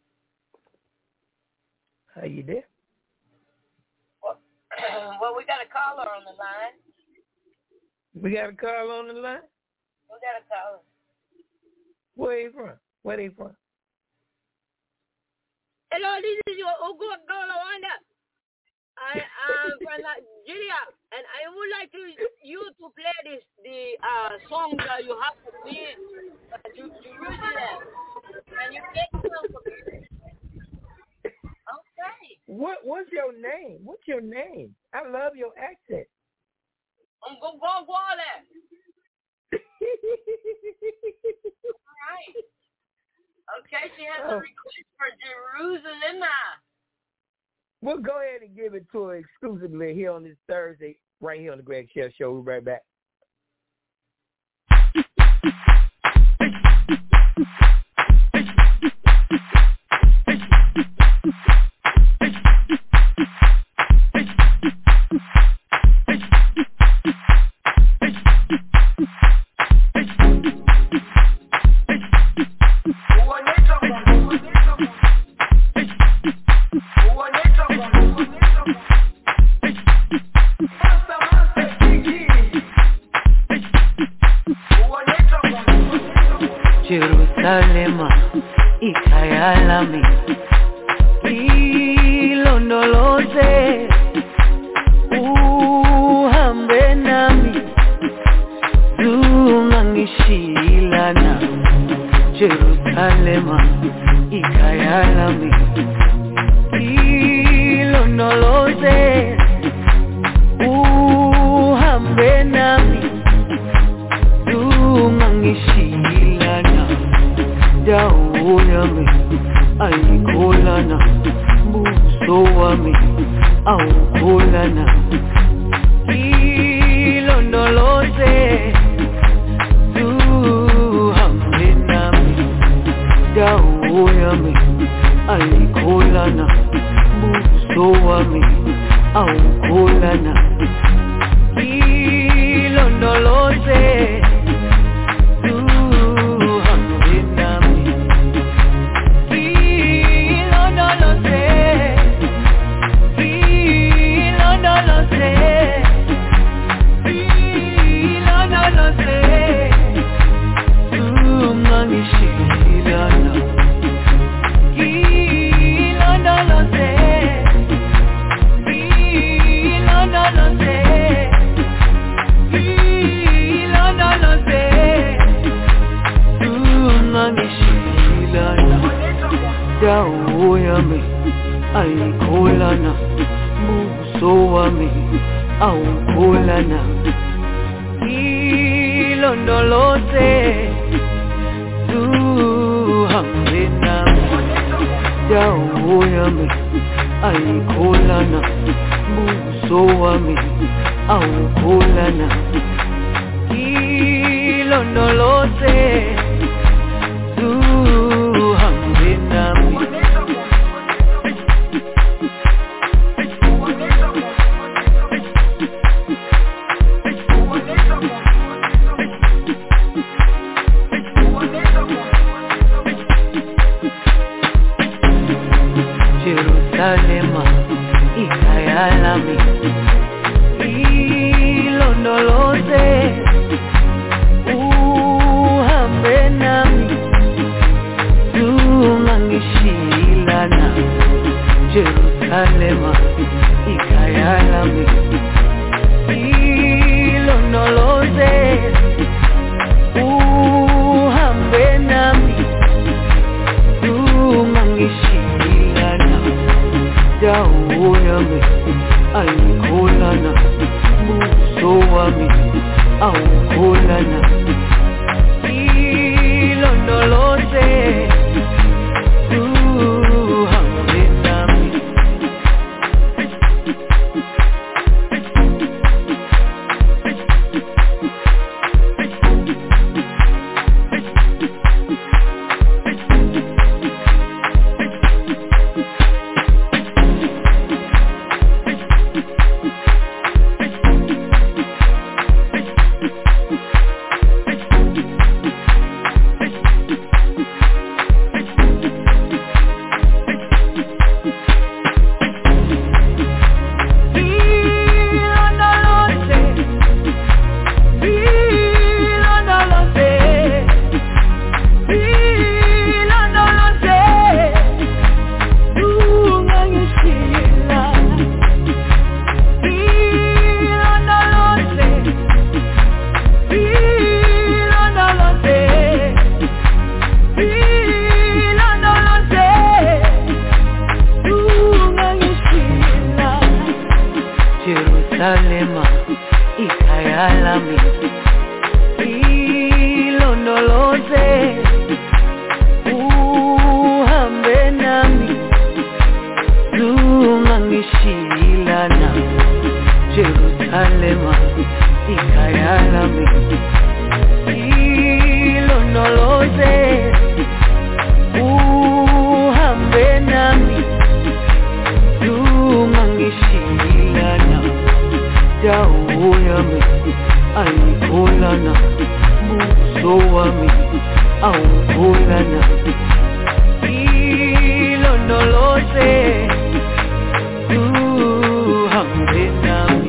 Are you there? Well, well, we got a caller on the line. We got a caller on the line? We got a caller. Where are you from? Where are you from? Hello, this is your Ogo Galawanda. I am from Nigeria, and I would like to you to play this the uh, song that you have for me uh, to Jerusalem. And you get some for me. Okay. What What's your name? What's your name? I love your accent. I'm going to go go there. All right. Okay, she has a request for Jerusalem. We'll go ahead and give it to her exclusively here on this Thursday, right here on the Greg Shell Show. We'll be right back. Jerusalema ikhaya lami ilondoloze uhambe nami zungangishilana Jerusalema ikhaya lami ilondoloze uhambe nami zungangishilana dawo yami ayikholana buso wami awukholana ilondoloze zuhambe nami dawo yami ayikholana buso wami awukholana ilondoloze dawo yami ayikholana buso wami awukholana ilondoloze zuhambe nami dawo yami ayikholana buso wami awukholana ilondoloze zuhambe Jerusalema ikhaya lami ilondoloze uhambe nami ungangishilana dawo yami ayikholana buso wami awukholana ilondoloze uhambe nami Jerusalema ikhaya lami ilondoloze uhambe nami ungangishilana Jerusalema ikhaya lami ilondoloze uhambe nami ungangishilana dawo yami ayikholana buso wami awukholana ilondoloze uhambe nami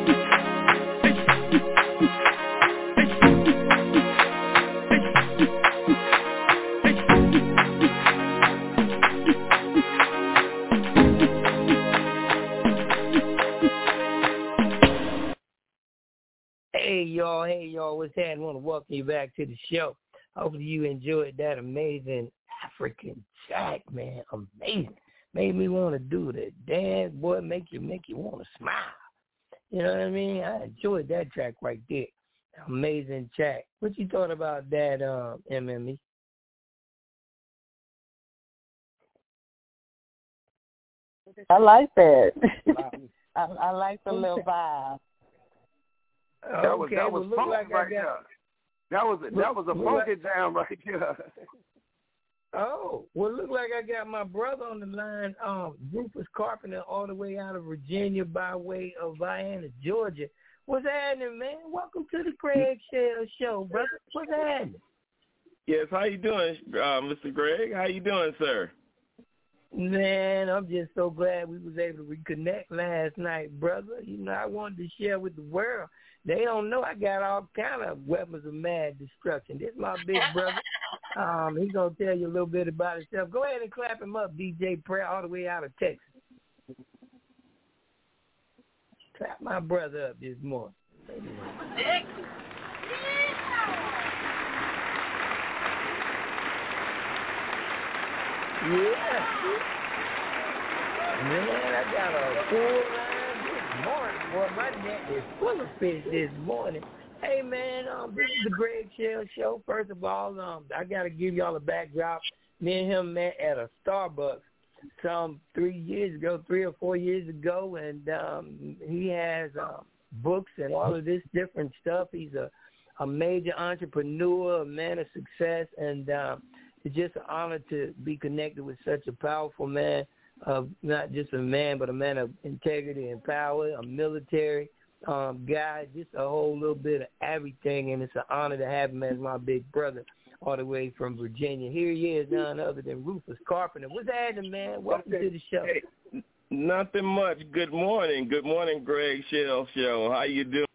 Hey y'all, hey y'all, what's happening? I want to welcome you back to the show. Hopefully you enjoyed that amazing African track, man. Amazing. Made me want to do the dance, boy, make you make you want to smile. You know what I mean? I enjoyed that track right there. Amazing track. What you thought about that, um, M M E? I like that. I, I like the little vibe. That was okay, that was well, funk like right got, there. That was a, that was a funky like, jam right there. Oh, well, look like I got my brother on the line, um, Rufus Carpenter, all the way out of Virginia by way of Vienna, Georgia. What's happening, man? Welcome to the Craig Shell Show, brother. What's happening? Yes, how you doing, uh, Mister Greg? How you doing, sir? Man, I'm just so glad we was able to reconnect last night, brother. You know, I wanted to share with the world. They don't know I got all kind of weapons of mad destruction. This is my big brother. Um, he's going to tell you a little bit about himself. Go ahead and clap him up, D J Prayer, all the way out of Texas. Clap my brother up this morning. Yeah. Man, I got a full line this morning. Boy, my net is full of fish this morning. Hey, man, um, this is the Greg Shell Show. First of all, um, I got to give y'all a backdrop. Me and him met at a Starbucks some three years ago, three or four years ago, and um, he has um, books and all of this different stuff. He's a, a major entrepreneur, a man of success, and um, it's just an honor to be connected with such a powerful man, uh, not just a man, but a man of integrity and power, a military um, guy, just a whole little bit of everything, and it's an honor to have him as my big brother all the way from Virginia. Here he is, none other than Rufus Carpenter. What's happening, man? Welcome okay. to the show. Hey, nothing much. Good morning. Good morning, Greg Shell Show. How you doing?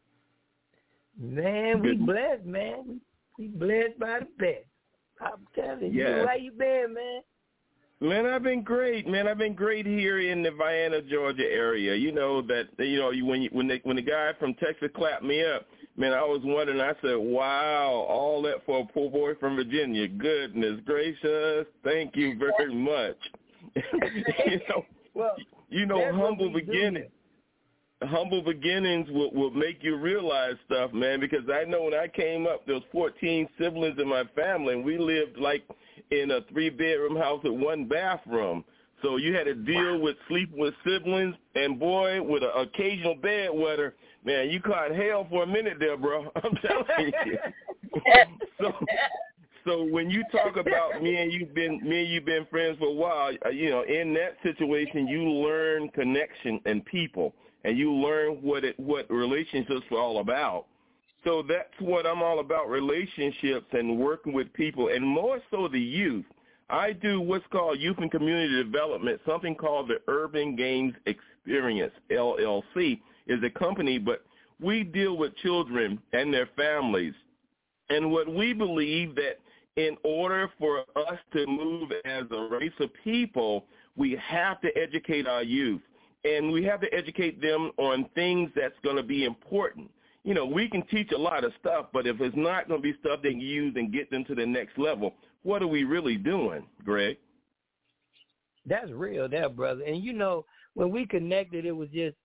Man, we blessed, man. We, we blessed by the best. I'm telling you. Yeah. How you been, man? Man, I've been great. Man, I've been great here in the Vienna, Georgia area. You know that you know when you, when they, when the guy from Texas clapped me up, man, I was wondering. I said, "Wow, all that for a poor boy from Virginia. Goodness gracious, thank you very much." you know, well, you know, humble beginnings. Humble beginnings will, will make you realize stuff, man, because I know when I came up, there was fourteen siblings in my family, and we lived like in a three-bedroom house with one bathroom. So you had to deal wow. with sleeping with siblings, and, boy, with an occasional bedwetter, man, you caught hell for a minute there, bro. I'm telling you. so so when you talk about me and you've been me and you've been friends for a while, you know, in that situation, you learn connection and people. And you learn what it what relationships are all about. So that's what I'm all about, relationships and working with people, and more so the youth. I do what's called youth and community development, something called the Urban Games Experience, L L C, is a company, but we deal with children and their families. And what we believe that in order for us to move as a race of people, we have to educate our youth. And we have to educate them on things that's going to be important. You know, we can teach a lot of stuff, but if it's not going to be stuff they can use and get them to the next level, what are we really doing, Greg? That's real, that brother. And, you know, when we connected, it was just,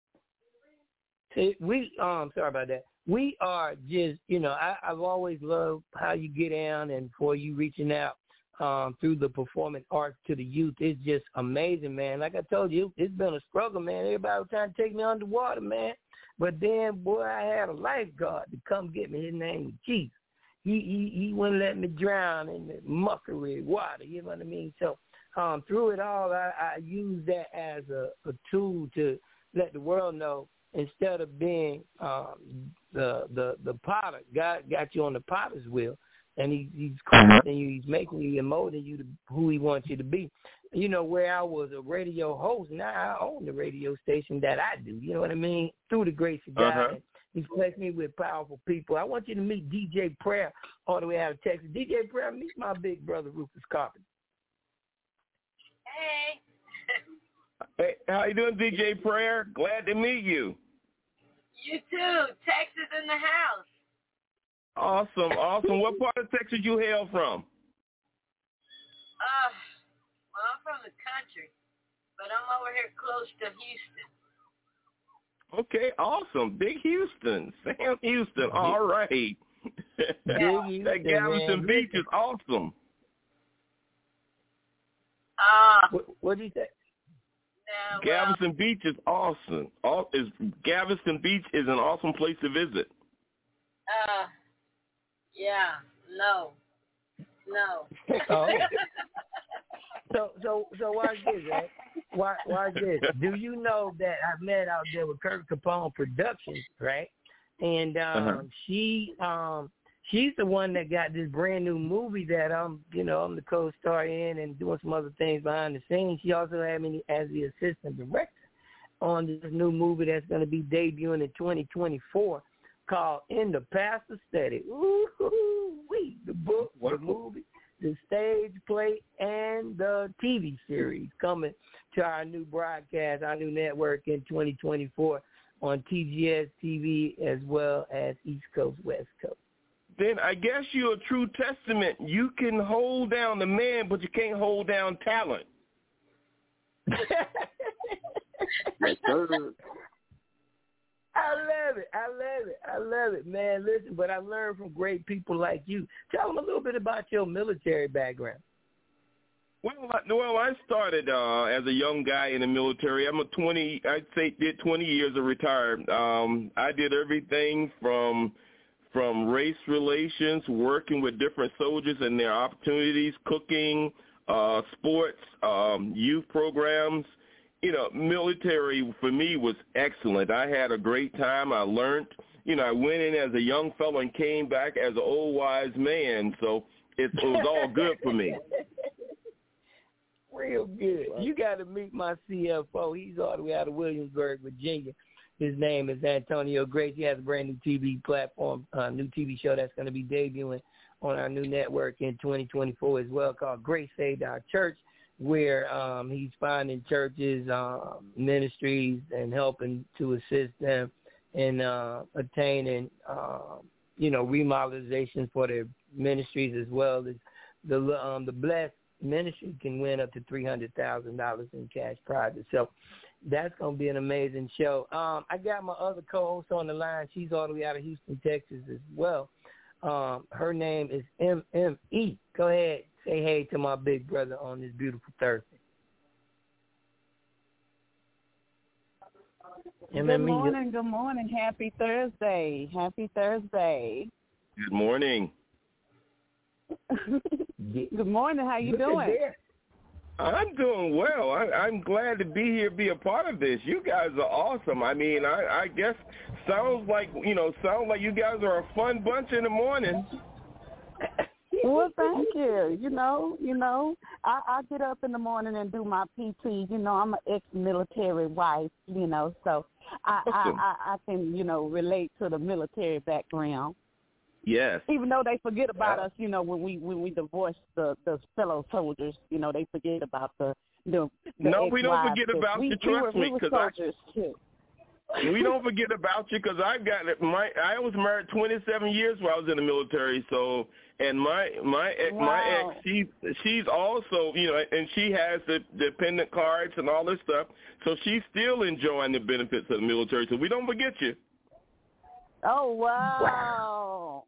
we, um, sorry about that. We are just, you know, I, I've always loved how you get down and for you reaching out. Um, through the performing arts to the youth. It's just amazing, man. Like I told you, it's been a struggle, man. Everybody was trying to take me underwater, man. But then, boy, I had a lifeguard to come get me. His name was Jesus. He he he wouldn't let me drown in the muckery water, you know what I mean? So um, through it all, I, I use that as a, a tool to let the world know instead of being um, the, the, the potter, God got you on the potter's wheel. And he, he's crafting you, he's making you and molding you to who he wants you to be. You know, where I was a radio host, now I own the radio station that I do. You know what I mean? Through the grace of God. Uh-huh. He's blessed me with powerful people. I want you to meet D J Prayer all the way out of Texas. D J Prayer, meet my big brother, Rufus Carpenter. Hey. Hey, how you doing, D J Prayer? Glad to meet you. You too. Texas in the house. Awesome, awesome. What part of Texas you hail from? Uh, well, I'm from the country, but I'm over here close to Houston. Okay, awesome. Big Houston. Sam Houston. All right. Yeah. That Galveston Beach is awesome. Uh, what what did you say? No, Galveston well, Beach is awesome. All, is, Galveston Beach is an awesome place to visit. Uh, yeah, no, no. Oh. so, so, so watch this, right? Watch, watch this. Do you know that I met out there with Kurt Capone Productions, right? And um, uh-huh. she, um, she's the one that got this brand new movie that I'm, you know, I'm the co-star in and doing some other things behind the scenes. She also had me as the assistant director on this new movie that's going to be debuting in twenty twenty-four called In the Past Aesthetic. Ooh-wee. The book, the movie, the stage play, and the T V series coming to our new broadcast, our new network in twenty twenty-four on T G S T V as well as East Coast, West Coast. Then I guess you're a true testament. You can hold down the man, but you can't hold down talent. Yes, sir. I love it. I love it. I love it, man. Listen, but I learned from great people like you. Tell them a little bit about your military background. Well, I, well, I started uh, as a young guy in the military. I'm a twenty. I'd say did twenty years of retired. Um, I did everything from from race relations, working with different soldiers and their opportunities, cooking, uh, sports, um, youth programs. You know, military for me was excellent. I had a great time. I learned. You know, I went in as a young fellow and came back as an old wise man. So it, it was all good for me. Real good. You got to meet my C F O. He's all the way out of Williamsburg, Virginia. His name is Antonio Grace. He has a brand new T V platform, a uh, new T V show that's going to be debuting on our new network in twenty twenty-four as well, called Grace Saved Our Church. where um, he's finding churches, um, ministries, and helping to assist them in uh, attaining, um, you know, remodelizations for their ministries, as well as the um, the Blessed Ministry can win up to three hundred thousand dollars in cash prizes. So that's going to be an amazing show. Um, I got my other co-host on the line. She's all the way out of Houston, Texas as well. Um, her name is M M E. Go ahead, say hey to my big brother on this beautiful Thursday. Good morning, good morning. Happy Thursday. Happy Thursday. Good morning. Good morning. How you doing? I'm doing well. I, I'm glad to be here, be a part of this. You guys are awesome. I mean, I, I guess sounds like, you know, sounds like you guys are a fun bunch in the morning. Well, thank you. You know, you know, I, I get up in the morning and do my P T. You know, I'm an ex-military wife, you know, so I, awesome. I, I, I can, you know, relate to the military background. Yes. Even though they forget about yeah. us, you know, when we when we divorce the, the fellow soldiers, you know, they forget about the the, the no, we don't forget about we, you. Trust we were, me, because I too. we don't forget about you because I've got my I was married twenty-seven years while I was in the military. So and my my ex, wow. my ex she she's also, you know, and she has the dependent cards and all this stuff. So she's still enjoying the benefits of the military. So we don't forget you. Oh, wow.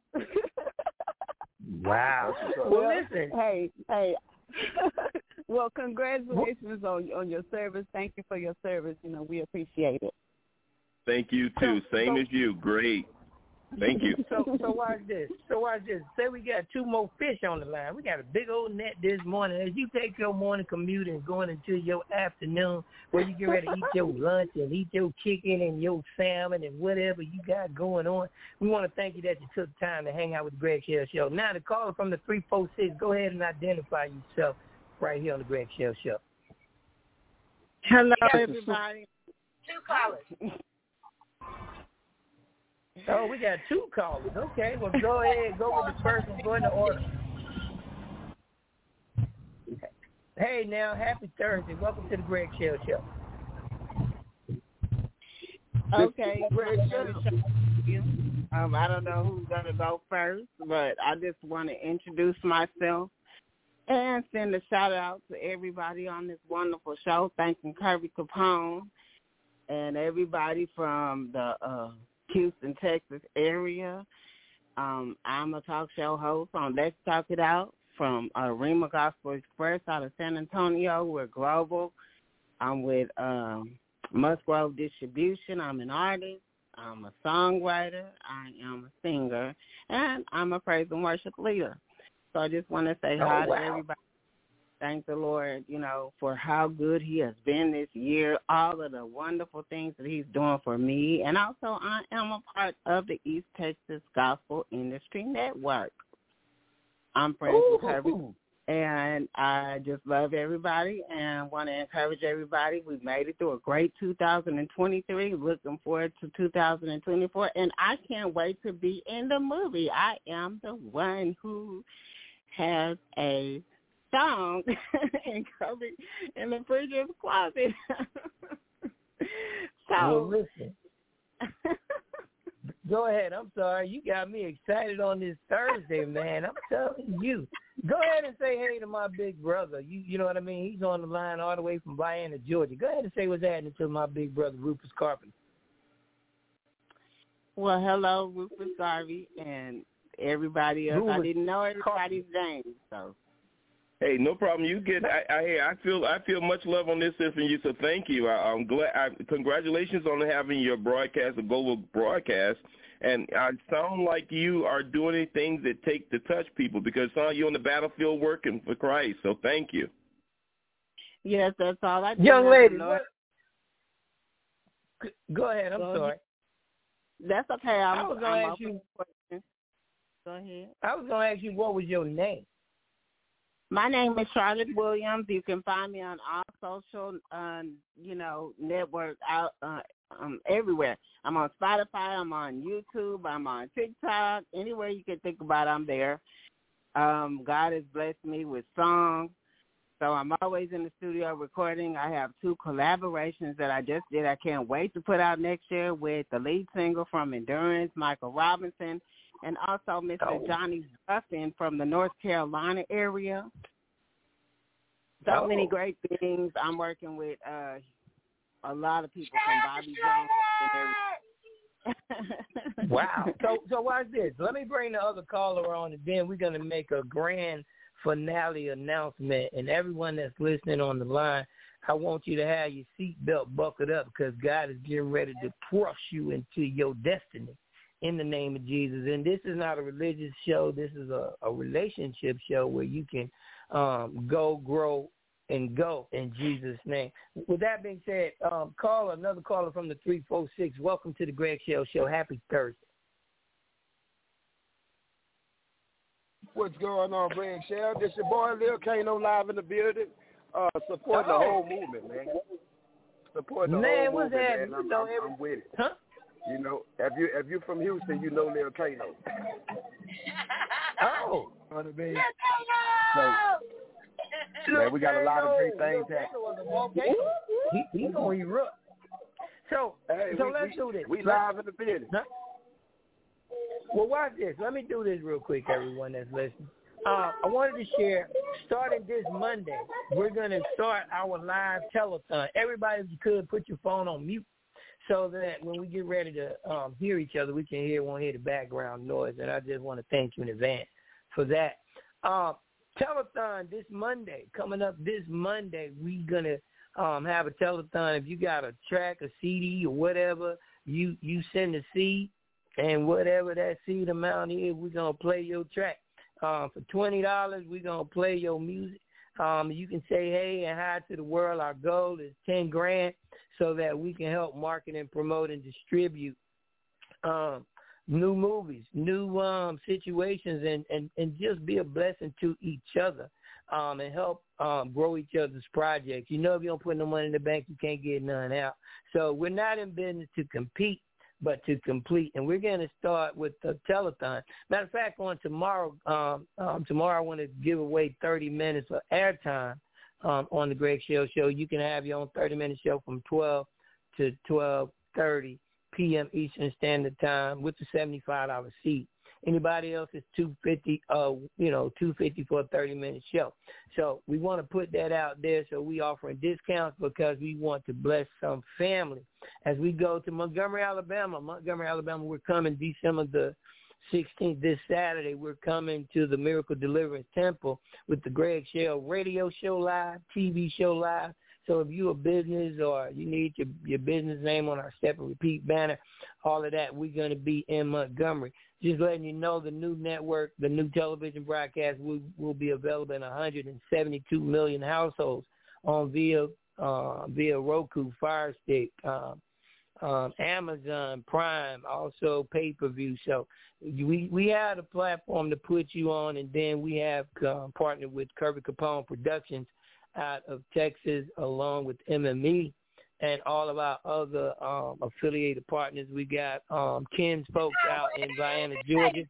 Wow. Well, well, listen. Hey, hey. Well, congratulations on on your service. Thank you for your service. You know, we appreciate it. Thank you, too. So, Same so, as you. Great. Thank you. So so watch this. So watch this. Say we got two more fish on the line. We got a big old net this morning. As you take your morning commute and going into your afternoon where you get ready to eat your lunch and eat your chicken and your salmon and whatever you got going on, we want to thank you that you took time to hang out with the Greg Shell Show. Now, the caller from the three four six, go ahead and identify yourself right here on the Greg Shell Show. Hello, everybody. Two callers. Oh, we got two callers. Okay, well, go ahead. Go with the first one. Go in the order. Hey, now, happy Thursday. Welcome to the Greg Shell Show. Okay, Greg Shell Show. Um, I don't know who's going to go first, but I just want to introduce myself and send a shout-out to everybody on this wonderful show. Thanking Kirby Capone and everybody from the uh, Houston, Texas area. Um, I'm a talk show host on Let's Talk It Out from uh, Rhema Gospel Express out of San Antonio. We're global. I'm with um, Musgrove Distribution. I'm an artist. I'm a songwriter. I am a singer. And I'm a praise and worship leader. So I just want to say oh, hi wow. to everybody. Thank the Lord, you know, for how good he has been this year, all of the wonderful things that he's doing for me. And also I am a part of the East Texas Gospel Industry Network. I'm friends with Kirby, and I just love everybody and want to encourage everybody. We've made it through a great two thousand twenty-three, looking forward to two thousand twenty-four, and I can't wait to be in the movie. I am the one who has a song and Kirby in the preacher's closet. So well, listen. Go ahead. I'm sorry. You got me excited on this Thursday, man. I'm telling you. Go ahead and say hey to my big brother. You you know what I mean? He's on the line all the way from Vienna, Georgia. Go ahead and say what's happening to my big brother, Rufus Carpenter. Well, hello, Rufus Garvey, and everybody else. Rufus I didn't know everybody's name, so. Hey, no problem. You get. I, I, I feel. I feel much love on this from you. So thank you. I, I'm glad. I, congratulations on having your broadcast, a global broadcast. And I sound like you are doing things that take to touch people because I saw you on the battlefield working for Christ. So thank you. Yes, that's all I do. Young lady, what? Go ahead. I'm Go sorry. ahead. That's okay. I'm, I was going to ask you. Go ahead. I was going to ask you what was your name. My name is Charlotte Williams. You can find me on all social, uh, you know, networks out uh, um, everywhere. I'm on Spotify. I'm on YouTube. I'm on TikTok. Anywhere you can think about, I'm there. Um, God has blessed me with song. So I'm always in the studio recording. I have two collaborations that I just did. I can't wait to put out next year with the lead singer from Endurance, Michael Robinson, and also Mister Oh. Johnny Buffin from the North Carolina area. So oh. many great things. I'm working with uh, a lot of people from Bobby Jones and everything. Wow. So so watch this. Let me bring the other caller on, and then we're going to make a grand finale announcement. And everyone that's listening on the line, I want you to have your seatbelt buckled up because God is getting ready to thrust you into your destiny in the name of Jesus. And this is not a religious show. This is a, a relationship show where you can um, go, grow, and go in Jesus' name. With that being said, um, call another caller from the three four six. Welcome to the Greg Shell Show. Happy Thursday. What's going on, Greg Shell? This your boy Lil Kano live in the building. Uh, supporting oh. the whole movement, man. Supporting the man, whole what's movement, that? man. I'm, know, I'm, every... I'm with it. Huh? You know, if you if you're from Houston, you know Lil Kano. Oh, what it means? So, man, we got a lot of great things happening. He, he gonna erupt. So, hey, so we, let's we, do this. We live in the building. Huh? Well, watch this. Let me do this real quick, everyone that's listening. Uh, I wanted to share, starting this Monday, we're going to start our live telethon. Everybody, if you could, put your phone on mute so that when we get ready to um, hear each other, we can hear, won't hear the background noise. And I just want to thank you in advance for that. Uh, telethon this Monday, coming up this Monday, we're going to um, have a telethon. If you got a track, a C D, or whatever, you, you send a seed, and whatever that seed amount is, we're going to play your track. Um, for twenty dollars, we're going to play your music. Um, you can say hey and hi to the world. Our goal is ten grand so that we can help market and promote and distribute um, new movies, new um, situations, and, and, and just be a blessing to each other um, and help um, grow each other's projects. You know, if you don't put no money in the bank, you can't get none out. So we're not in business to compete, but to complete. And we're going to start with the telethon. Matter of fact, on tomorrow, um, um, tomorrow I want to give away thirty minutes of airtime um, on the Greg Shell Show. You can have your own thirty-minute show from twelve to twelve thirty p.m. Eastern Standard Time with the seventy-five dollars seat. Anybody else is two hundred fifty dollars, uh, you know, two hundred fifty dollars for a thirty-minute show. So we want to put that out there. So we offering discounts because we want to bless some family. As we go to Montgomery, Alabama, Montgomery, Alabama, we're coming December the sixteenth, this Saturday. We're coming to the Miracle Deliverance Temple with the Greg Shell radio show live, T V show live. So if you're a business or you need your, your business name on our Step and Repeat banner, all of that, we're going to be in Montgomery. Just letting you know the new network, the new television broadcast will, will be available in one hundred seventy-two million households on via uh, via Roku, Fire Stick, um, um, Amazon Prime, also pay-per-view. So we we have a platform to put you on, and then we have uh, partnered with Kirby Capone Productions out of Texas, along with M M E and all of our other um, affiliated partners. We got um, Ken's folks out in Vienna, Georgia.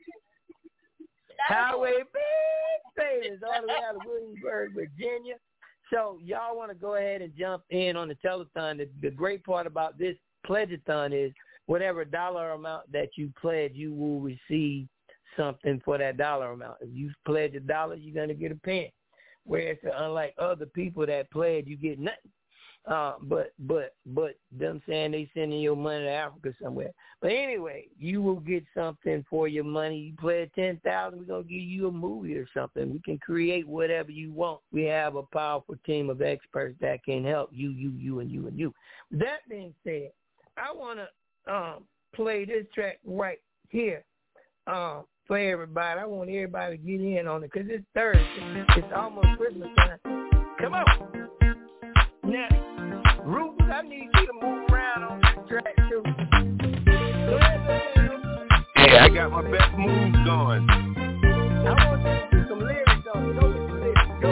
Highway Big Babies all the way out of Williamsburg, Virginia. So y'all want to go ahead and jump in on the telethon. The, the great part about this pledge-a-thon is whatever dollar amount that you pledge, you will receive something for that dollar amount. If you pledge a dollar, you're going to get a pen. Whereas unlike other people that pledge, you get nothing. Uh, but but but them saying they sending your money to Africa somewhere. But anyway, you will get something for your money. You pledge ten thousand, we're gonna give you a movie or something. We can create whatever you want. We have a powerful team of experts that can help you, you, you, and you and you. That being said, I wanna um, play this track right here. Um, for everybody. I want everybody to get in on it because it's Thursday. It's almost Christmas time. Come on. Now, Rufus, I need you to move around on this track too. Go ahead, hey, I got my best moves going. I want you to do some lyrics on it. Go with the lyrics. Go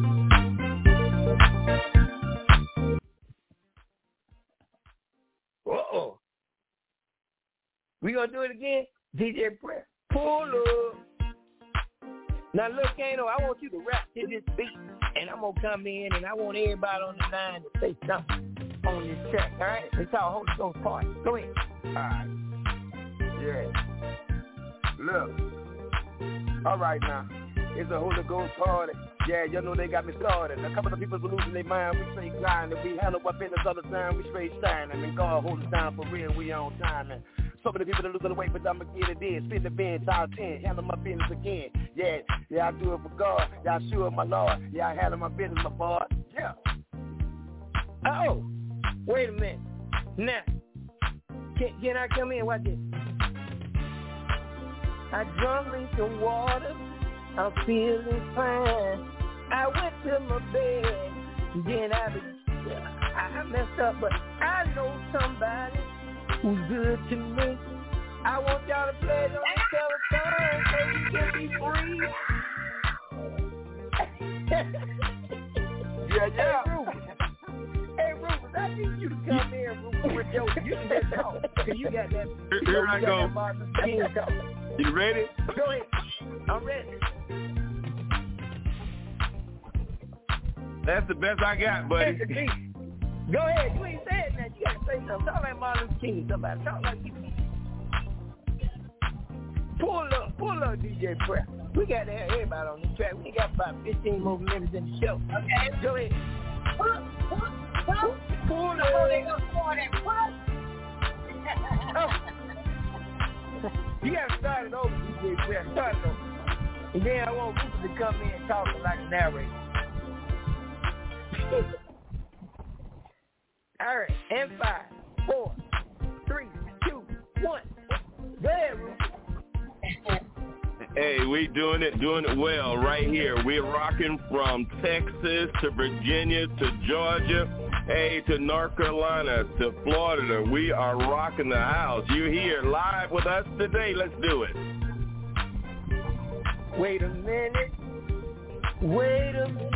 ahead. Uh-oh. We gonna do it again? D J Prayer. Pull up. Now look, Kano, I want you to rap to this beat, and I'm gonna come in, and I want everybody on the line to say something on this track. All right, it's our Holy Ghost party. Go ahead. All right. Yeah. Look. All right now. It's a Holy Ghost party. Yeah, you know they got me started. A couple of people were losing their mind. We straight grinding. We handle our business all the time. We straight shining. And God hold us down for real. We on time. And so many people are losing the weight, but I'ma get it in. Spin the bench, out ten. Handle my business again. Yeah, yeah, I do it for God. Y'all sure my Lord. Yeah, I handle my business, my boy. Yeah. Oh, wait a minute. Now, can, can I come in? Watch this. I drunk some water. I'm feeling fine. I went to my bed, then I be, I messed up, but I know somebody who's good to me. I want y'all to play it on the telephone so we can be free. Yeah, yeah. Hey, Rufus. Hey, Rufus, I need you to come in, Rufus, with your, you can just talk, because you got that, Here, you, here know, I you go. got that Martin Luther King talk. You ready? Go ahead. I'm ready. That's the best I got, buddy. Go ahead. You ain't saying that. You got to say something. Talk like Martin Luther King. Somebody talk like you. Pull up. Pull up, D J Prep. We got to have everybody on the track. We got about fifteen more minutes in the show. Okay. Go ahead. Pull up. You got to start it over, D J Prep. Start it over. And then I want people to come in and talk like a narrator. All right, and five, four, three, two, one. Go ahead, Ruth. Hey, we doing it, doing it well right here. We're rocking from Texas to Virginia to Georgia, hey, to North Carolina to Florida. We are rocking the house. You're here live with us today. Let's do it. Wait a minute. Wait a minute.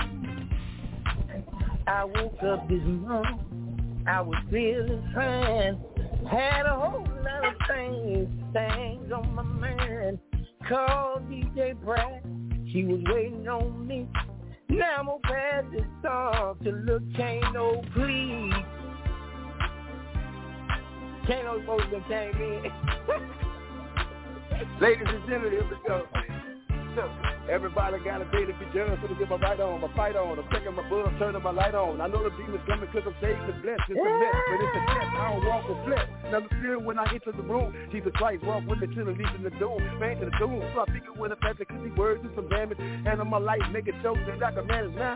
I woke up this morning, I was feeling fine, had a whole lot of things, things on my mind, called D J Brad, she was waiting on me, now I'm gonna pass this song to Lil Kano, please. Kano's supposed to came in. Ladies and gentlemen, here we go. Everybody got a day to be generous, so to get my right on, my fight on. I'm checking my blood, I'm turning my light on. I know the demons coming because I'm saved and blessed. It's a mess, but it's a test. I don't walk or flip. Never fear when I enter the room. Jesus Christ walk with me till the least in the doom. Man to the doom. So I figure with a pastor, cause he words do some damage. And on my life, make it choke that I can manage now.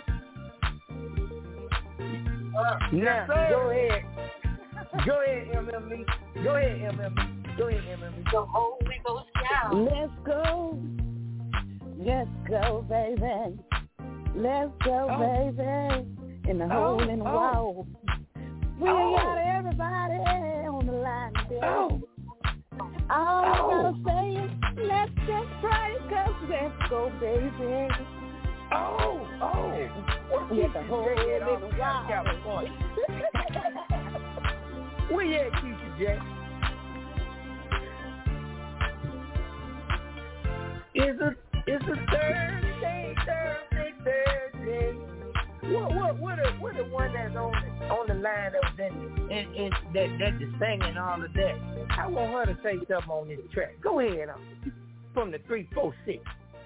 Uh, now, yes, go ahead. Go ahead, M M E. Go ahead, M M E. Go ahead, M M E. The Holy Ghost down. Let's go. Let's go, baby. Let's go, oh. baby. In the hole oh, in the oh. wall. We oh. got everybody on the line today. Oh. All I oh. gotta say is, let's just pray, cause let's go, baby. Oh, oh. With the hole in the wall. Where you at, Keisha J? Is it It's a Thursday, Thursday, Thursday. What, what, what, the, what the one that's on the, on the line that was in, in, in that, that just singing all of that? I want her to say something on this track. Go ahead, um, from the three, four, six.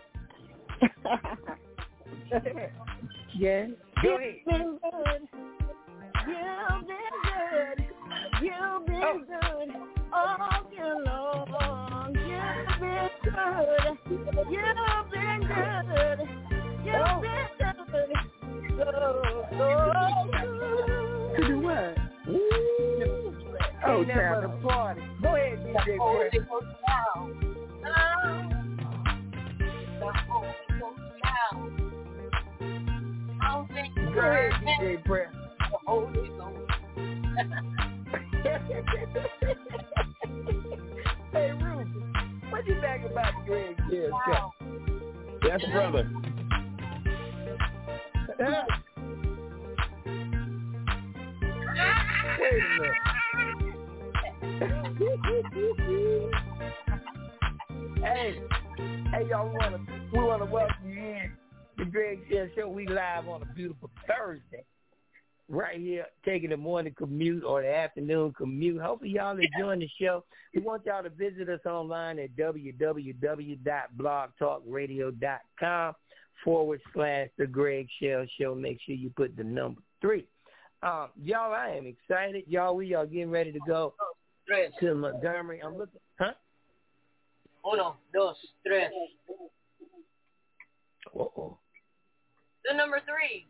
Yeah. Go ahead. You've been good. You've been good. You've been oh. good all year long. You've been good. You've been good. You've oh. been good. So, so good. To do what? Ooh. Oh, time for the party. Go ahead, D J. Holy Ghost down. The Holy Ghost down. Go ahead, D J. Prayer. The Holy Ghost. Hey, Ruth, what you think about the Greg Hill wow. Yes, brother. Huh? Wait a minute. hey, hey, y'all wanna we wanna welcome you in the Greg Shell Show. We live on a beautiful Thursday. Right here, taking the morning commute or the afternoon commute. Hopefully y'all enjoying the show. We want y'all to visit us online at www.blogtalkradio.com forward slash The Greg Shell Show. Make sure you put the number three. Um, y'all, I am excited. Y'all, we are getting ready to go to Montgomery. I'm looking, huh? Uno, dos, tres. Uh-oh. The number three.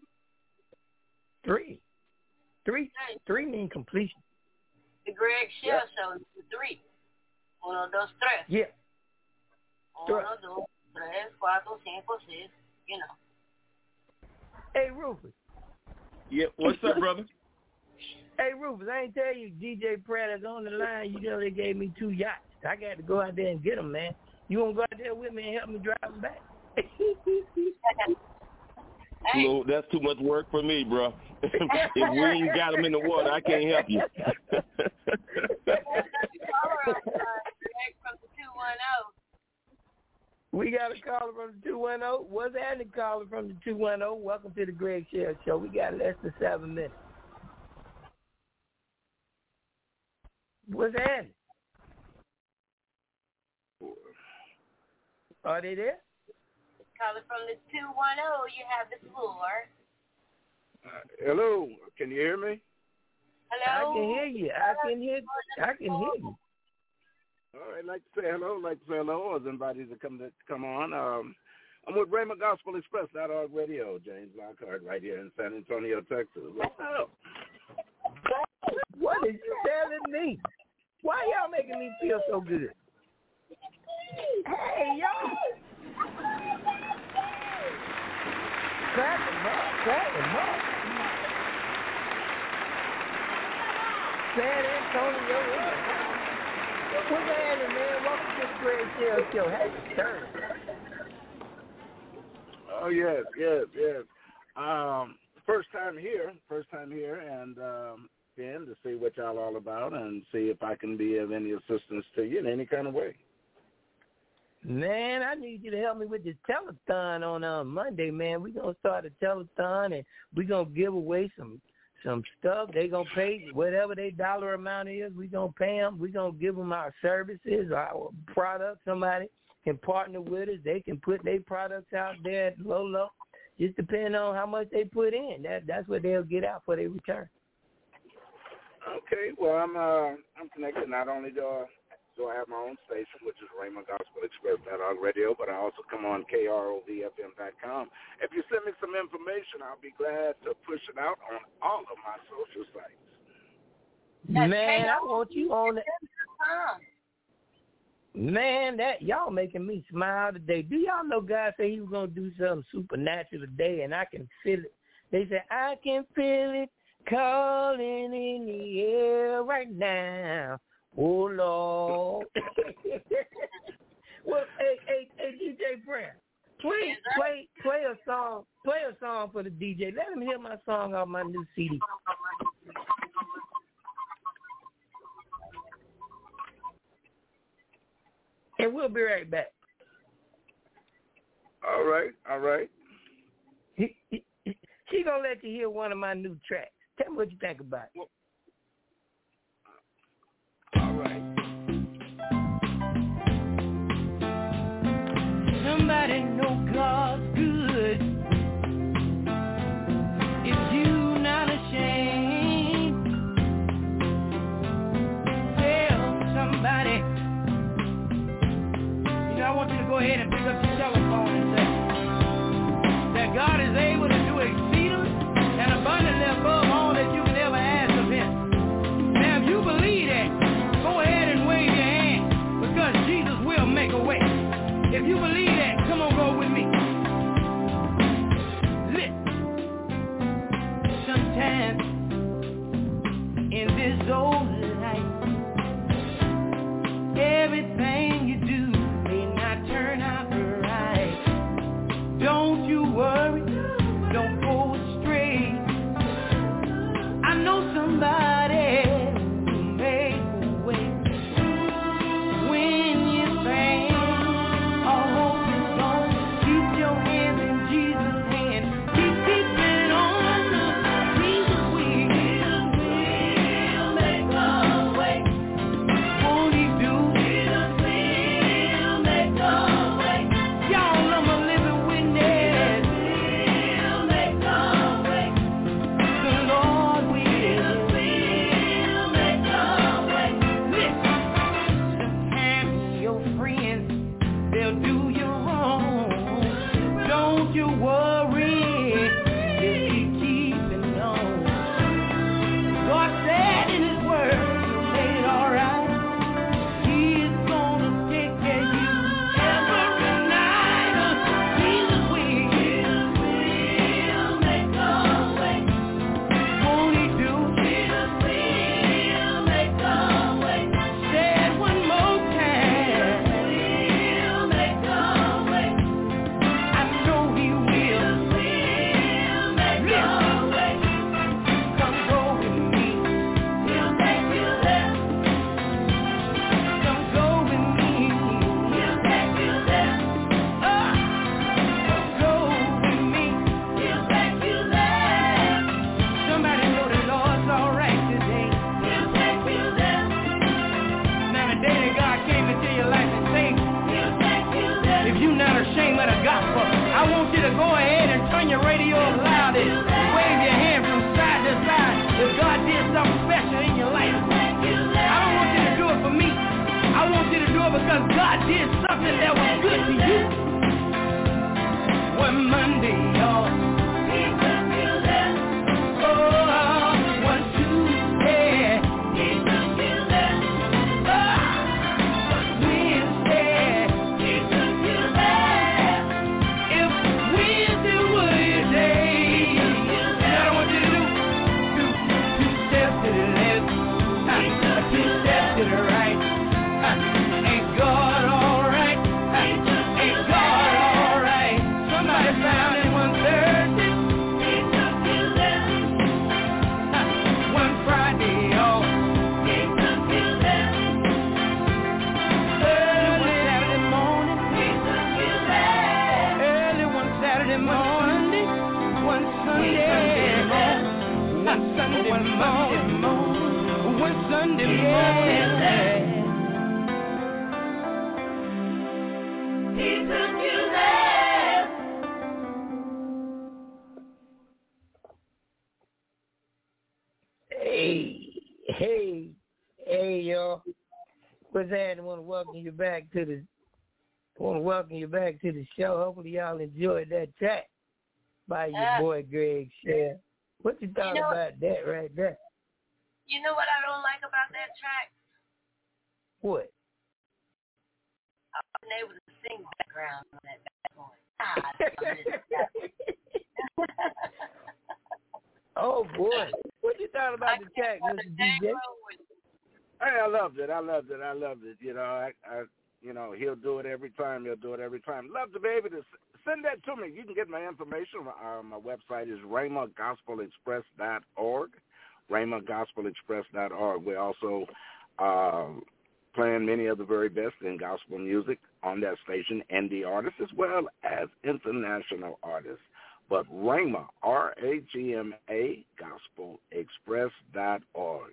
Three. Three. Three mean completion. The Greg Shell yeah. Show is three. Uno, dos, tres. Yeah. Uno, dos, tres, cuatro, cinco, seis. You know. Hey, Rufus. Yeah, what's up, brother? Hey, Rufus, I ain't tell you D J Pratt is on the line. You know they gave me two yachts. I got to go out there and get them, man. You want to go out there with me and help me drive them back? Hey. No, that's too much work for me, bro. If we ain't got them in the water, I can't help you. We got a caller from the two one zero. What's happening, caller from the two one zero? Welcome to the Greg Shell Show. We got less than seven minutes. What's happening? Are they there? Caller from the two one zero, you have the floor. Uh, hello, can you hear me? Hello? I can hear you. I can hear I can hear you. All right, I'd like to say hello. I'd like to say hello. As invited to come to come on. Um, I'm with Raymond Gospel Express dot org Radio, James Lockhart, right here in San Antonio, Texas. What's up? What is you telling me? Why y'all making me feel so good? Hey, y'all. Crack them up, crack them up. San Antonio. What's happening, man? Welcome to the Greg Shell Show. Happy Thursday. Oh, yes, yes, yes. Um, first time here, first time here, and um, again, to see what y'all all about and see if I can be of any assistance to you in any kind of way. Man, I need you to help me with this telethon on uh, Monday, man. We're going to start a telethon, and we're going to give away some some stuff. They're going to pay whatever their dollar amount is. We're going to pay them. We're going to give them our services, our products. Somebody can partner with us. They can put their products out there at low, low. Just depending on how much they put in. That That's what they'll get out for their return. Okay. Well, I'm uh, I'm connected. Not only do I, do I have my own station, which is Raymond Gospel Express dot org Radio, but I also come on K R O V F M dot com. If you send me some information, I'll be glad to push it out on all of my social sites. Man, I want you on it. Man, that y'all making me smile today. Do y'all know God said he was going to do something supernatural today, and I can feel it. They said, I can feel it calling in the air right now. Oh, Lord. Well, hey, hey, hey, D J Brown, play, play, play a song, play a song for the D J. Let him hear my song off my new C D. And we'll be right back. All right, all right. He, he, he, she gonna let you hear one of my new tracks. Tell me what you think about it. All right. Somebody know God's good. If you not ashamed, tell somebody. You know, I want you to go ahead and pick up your telephone and say that God is able to do exceedingly and abundantly above all that you can ever ask of him. Now, if you believe that, go ahead about it. Wave your hand from side to side. If God did something special in your life, I don't want you to do it for me. I want you to do it because God did something that was good to you. One Monday, y'all. He took you there. Oh, one Tuesday. He took you there. Oh, Wednesday. He took you there. If Wednesday were your day, you know what I want you to do? Two, two steps to the left, uh, two steps to the right. Uh, ain't God all right? Uh, ain't God all right? Somebody found it one Thursday. He took you there. Uh, one Friday, y'all. He took you there. Early one Saturday morning. He took you there. Early one Saturday morning. One Sunday morning. One Sunday morning. One Sunday morning. He took you there. Hey, hey, hey, y'all. What's that? I want to welcome you back to the. I want to welcome you back to the show. Hopefully, y'all enjoyed that track by your Uh, boy Greg Share. What you thought you know, about that right there? You know what I don't like about that track? What? I wasn't able to sing background on that bad boy. Ah, Oh boy, what you thought about the track, Mister D J? Hey, I loved it. I loved it. I loved it. You know, I, I, you know, he'll do it every time. He'll do it every time. Love to be able to send that to me. You can get my information. Uh, my website is rhema gospel express dot org. rhema gospel express dot org. We're also uh, playing many of the very best in gospel music on that station, indie artists as well as international artists. But Rhema, R A G M A, gospel express dot org.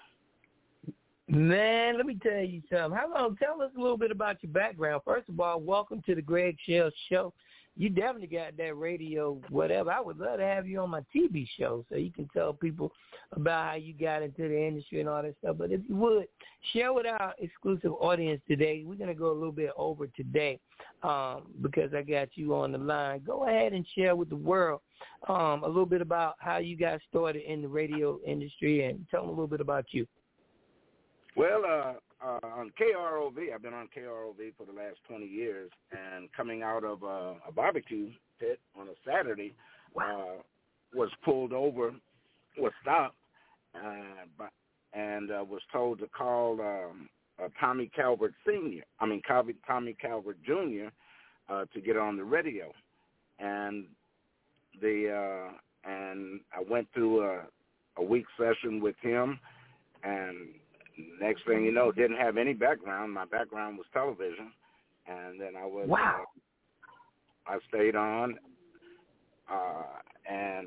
Man, let me tell you something. How long? Tell us a little bit about your background. First of all, welcome to the Greg Shell Show. You definitely got that radio, whatever. I would love to have you on my T V show so you can tell people about how you got into the industry and all that stuff. But if you would, share with our exclusive audience today. We're going to go a little bit over today um, because I got you on the line. Go ahead and share with the world um, a little bit about how you got started in the radio industry and tell them a little bit about you. Well, uh, uh, on K R O V, I've been on K R O V for the last twenty years, and coming out of uh, a barbecue pit on a Saturday, uh, was pulled over, was stopped, uh, by, and uh, was told to call um, uh, Tommy Calvert Senior I mean, Tommy Calvert Junior Uh, to get on the radio, and the uh, and I went through a, a week session with him, and next thing you know, didn't have any background. My background was television, and then I was wow. Uh, I stayed on, uh, and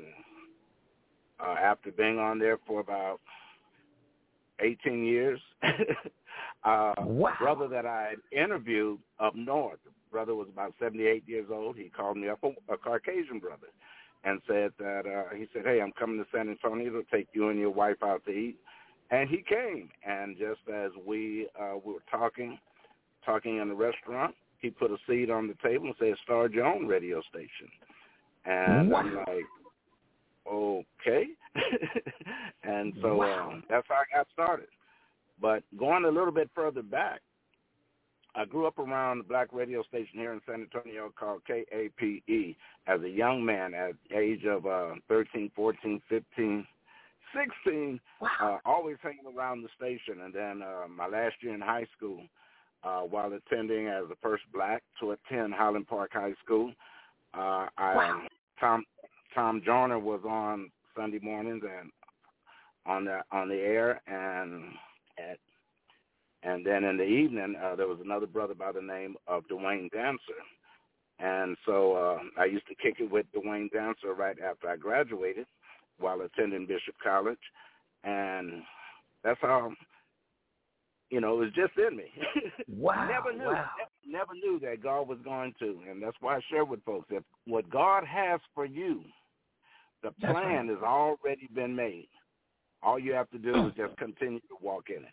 uh, after being on there for about eighteen years, uh, wow. the brother that I had interviewed up north, the brother was about seventy-eight years old. He called me up, a, a Caucasian brother, and said that uh, he said, "Hey, I'm coming to San Antonio to take you and your wife out to eat." And he came, and just as we uh, we were talking, talking in the restaurant, he put a seat on the table and said, "Start your own radio station." And wow. I'm like, okay. And so wow. um, that's how I got started. But going a little bit further back, I grew up around the black radio station here in San Antonio called K A P E as a young man at the age of uh, thirteen, fourteen, fifteen, sixteen, wow. uh, always hanging around the station. And then uh, my last year in high school, uh, while attending as the first black to attend Highland Park High School, uh, I, wow. Tom Tom Joyner was on Sunday mornings and on the on the air, and at, and then in the evening uh, there was another brother by the name of Dwayne Dancer. And so uh, I used to kick it with Dwayne Dancer right after I graduated, while attending Bishop College, and that's how, you know, it was just in me. Wow. never knew, wow. never, never knew that God was going to, and that's why I share with folks that what God has for you, The That's plan right. has already been made. All you have to do is just continue to walk in it.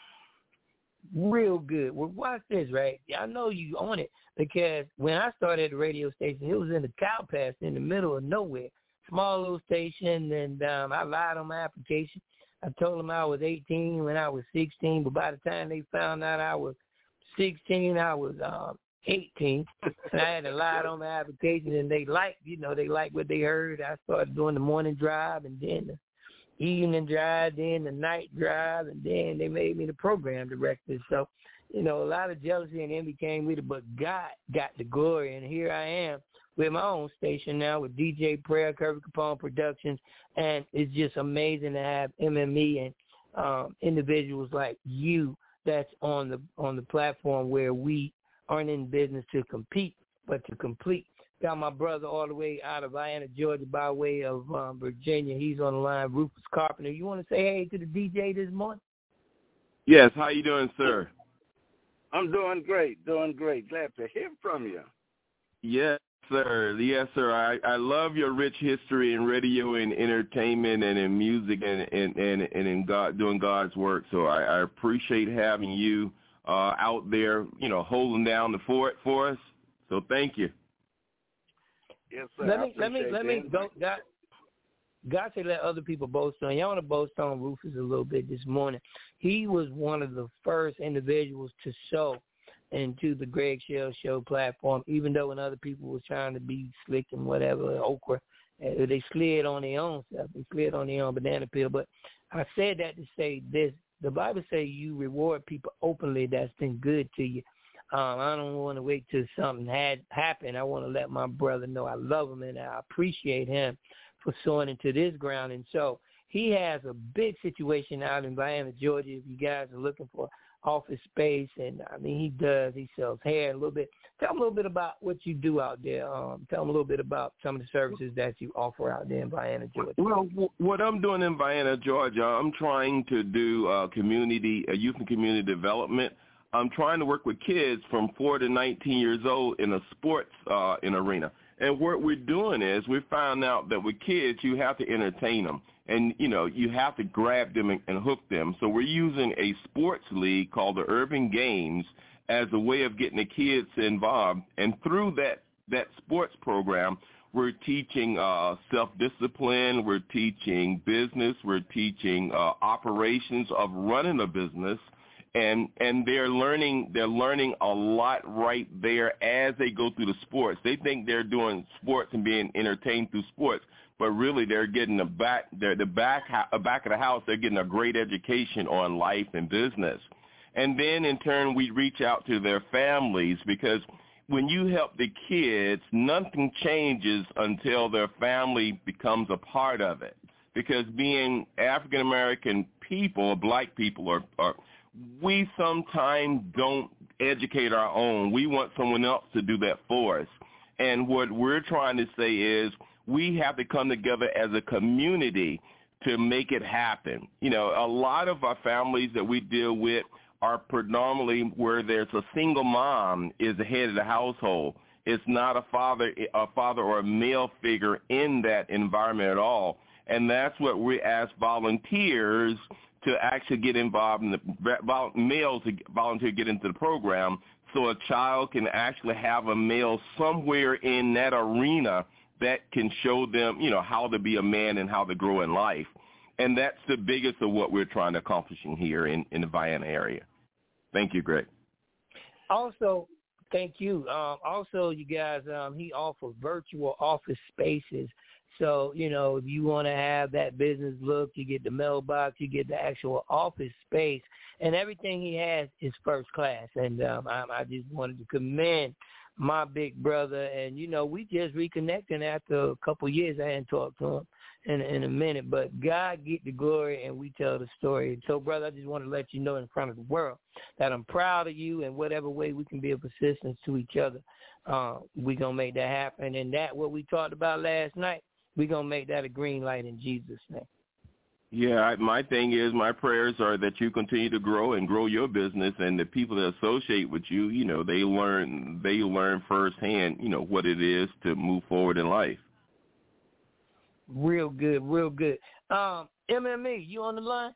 Real good. Well, watch this, right? I know you on it because when I started at the radio station, it was in the cow pasture in the middle of nowhere. Small little station, and um, I lied on my application. I told them I was eighteen when I was sixteen, but by the time they found out I was sixteen, I was um, eighteen. And I had to lie on my application, and they liked, you know, they liked what they heard. I started doing the morning drive, and then the evening drive, then the night drive, and then they made me the program director. So, you know, a lot of jealousy and envy came with it, but God got the glory, and here I am with my own station now with D J Prayer, Kirby Capone Productions, and it's just amazing to have M M E and um, individuals like you that's on the on the platform where we aren't in business to compete, but to complete. Got my brother all the way out of Atlanta, Georgia, by way of um, Virginia. He's on the line, Rufus Carpenter. You want to say hey to the D J this morning? Yes, how you doing, sir? I'm doing great, doing great. Glad to hear from you. Yes, sir. Yes, sir. I, I love your rich history in radio and entertainment and in music and and, and, and in God doing God's work. So I, I appreciate having you uh, out there, you know, holding down the fort for us. So thank you. Yes, sir. Let me let me let me go. God, God said let other people boast on. Y'all want to boast on Rufus a little bit this morning. He was one of the first individuals to sow into the Greg Shell Show platform, even though when other people was trying to be slick and whatever, okra, uh, they slid on their own stuff. They slid on their own banana peel. But I said that to say this. The Bible says you reward people openly that's been good to you. Um, I don't want to wait till something had happened. I want to let my brother know I love him and I appreciate him for sowing into this ground. And so he has a big situation out in Vienna, Georgia. If you guys are looking for office space, and I mean he does. He sells hair a little bit. Tell him a little bit about what you do out there. Um, tell him a little bit about some of the services that you offer out there in Vienna, Georgia. Well, w- what I'm doing in Vienna, Georgia, I'm trying to do uh, community, uh, youth and community development. I'm trying to work with kids from four to nineteen years old in a sports uh, in arena. And what we're doing is we found out that with kids, you have to entertain them. And, you know, you have to grab them and, and hook them. So we're using a sports league called the Urban Games as a way of getting the kids involved. And through that, that sports program, we're teaching uh, self-discipline, we're teaching business, we're teaching uh, operations of running a business. And and they're learning they're learning a lot right there as they go through the sports. They think they're doing sports and being entertained through sports, but really they're getting the back they're the back back of the house. They're getting a great education on life and business. And then in turn we reach out to their families, because when you help the kids, nothing changes until their family becomes a part of it. Because being African American people, black people, are are we sometimes don't educate our own. We want someone else to do that for us. And what we're trying to say is we have to come together as a community to make it happen. You know, a lot of our families that we deal with are predominantly where there's a single mom is the head of the household. It's not a father, a father or a male figure in that environment at all. And that's what we ask volunteers to actually get involved in the males to volunteer to get into the program, so a child can actually have a male somewhere in that arena that can show them, you know, how to be a man and how to grow in life. And that's the biggest of what we're trying to accomplish in here in, in the Vienna area. Thank you, Greg. Also, thank you. Um, also, you guys, um, he offers virtual office spaces. So, you know, if you want to have that business look, you get the mailbox, you get the actual office space, and everything he has is first class. And um, I, I just wanted to commend my big brother. And, you know, we just reconnecting after a couple of years. I hadn't talked to him in, in a minute, but God get the glory and we tell the story. So, brother, I just want to let you know in front of the world that I'm proud of you, and whatever way we can be of assistance to each other, uh, we're going to make that happen. And that, what we talked about last night, we're going to make that a green light in Jesus' name. Yeah, I, my thing is, my prayers are that you continue to grow and grow your business, and the people that associate with you, you know, they learn they learn firsthand, you know, what it is to move forward in life. Real good, real good. Um, M M E, you on the line?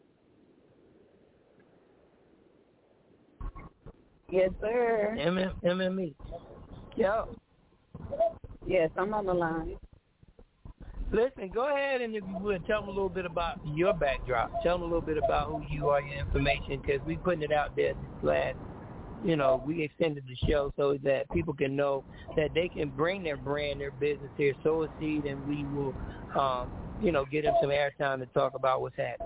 Yes, sir. M M E. Yo. Yes, I'm on the line. Listen, go ahead and if you would, tell them a little bit about your backdrop. Tell them a little bit about who you are, your information, because we putting it out there this last, you know, we extended the show so that people can know that they can bring their brand, their business here, sow a seed, and we will, um, you know, get them some airtime to talk about what's happening.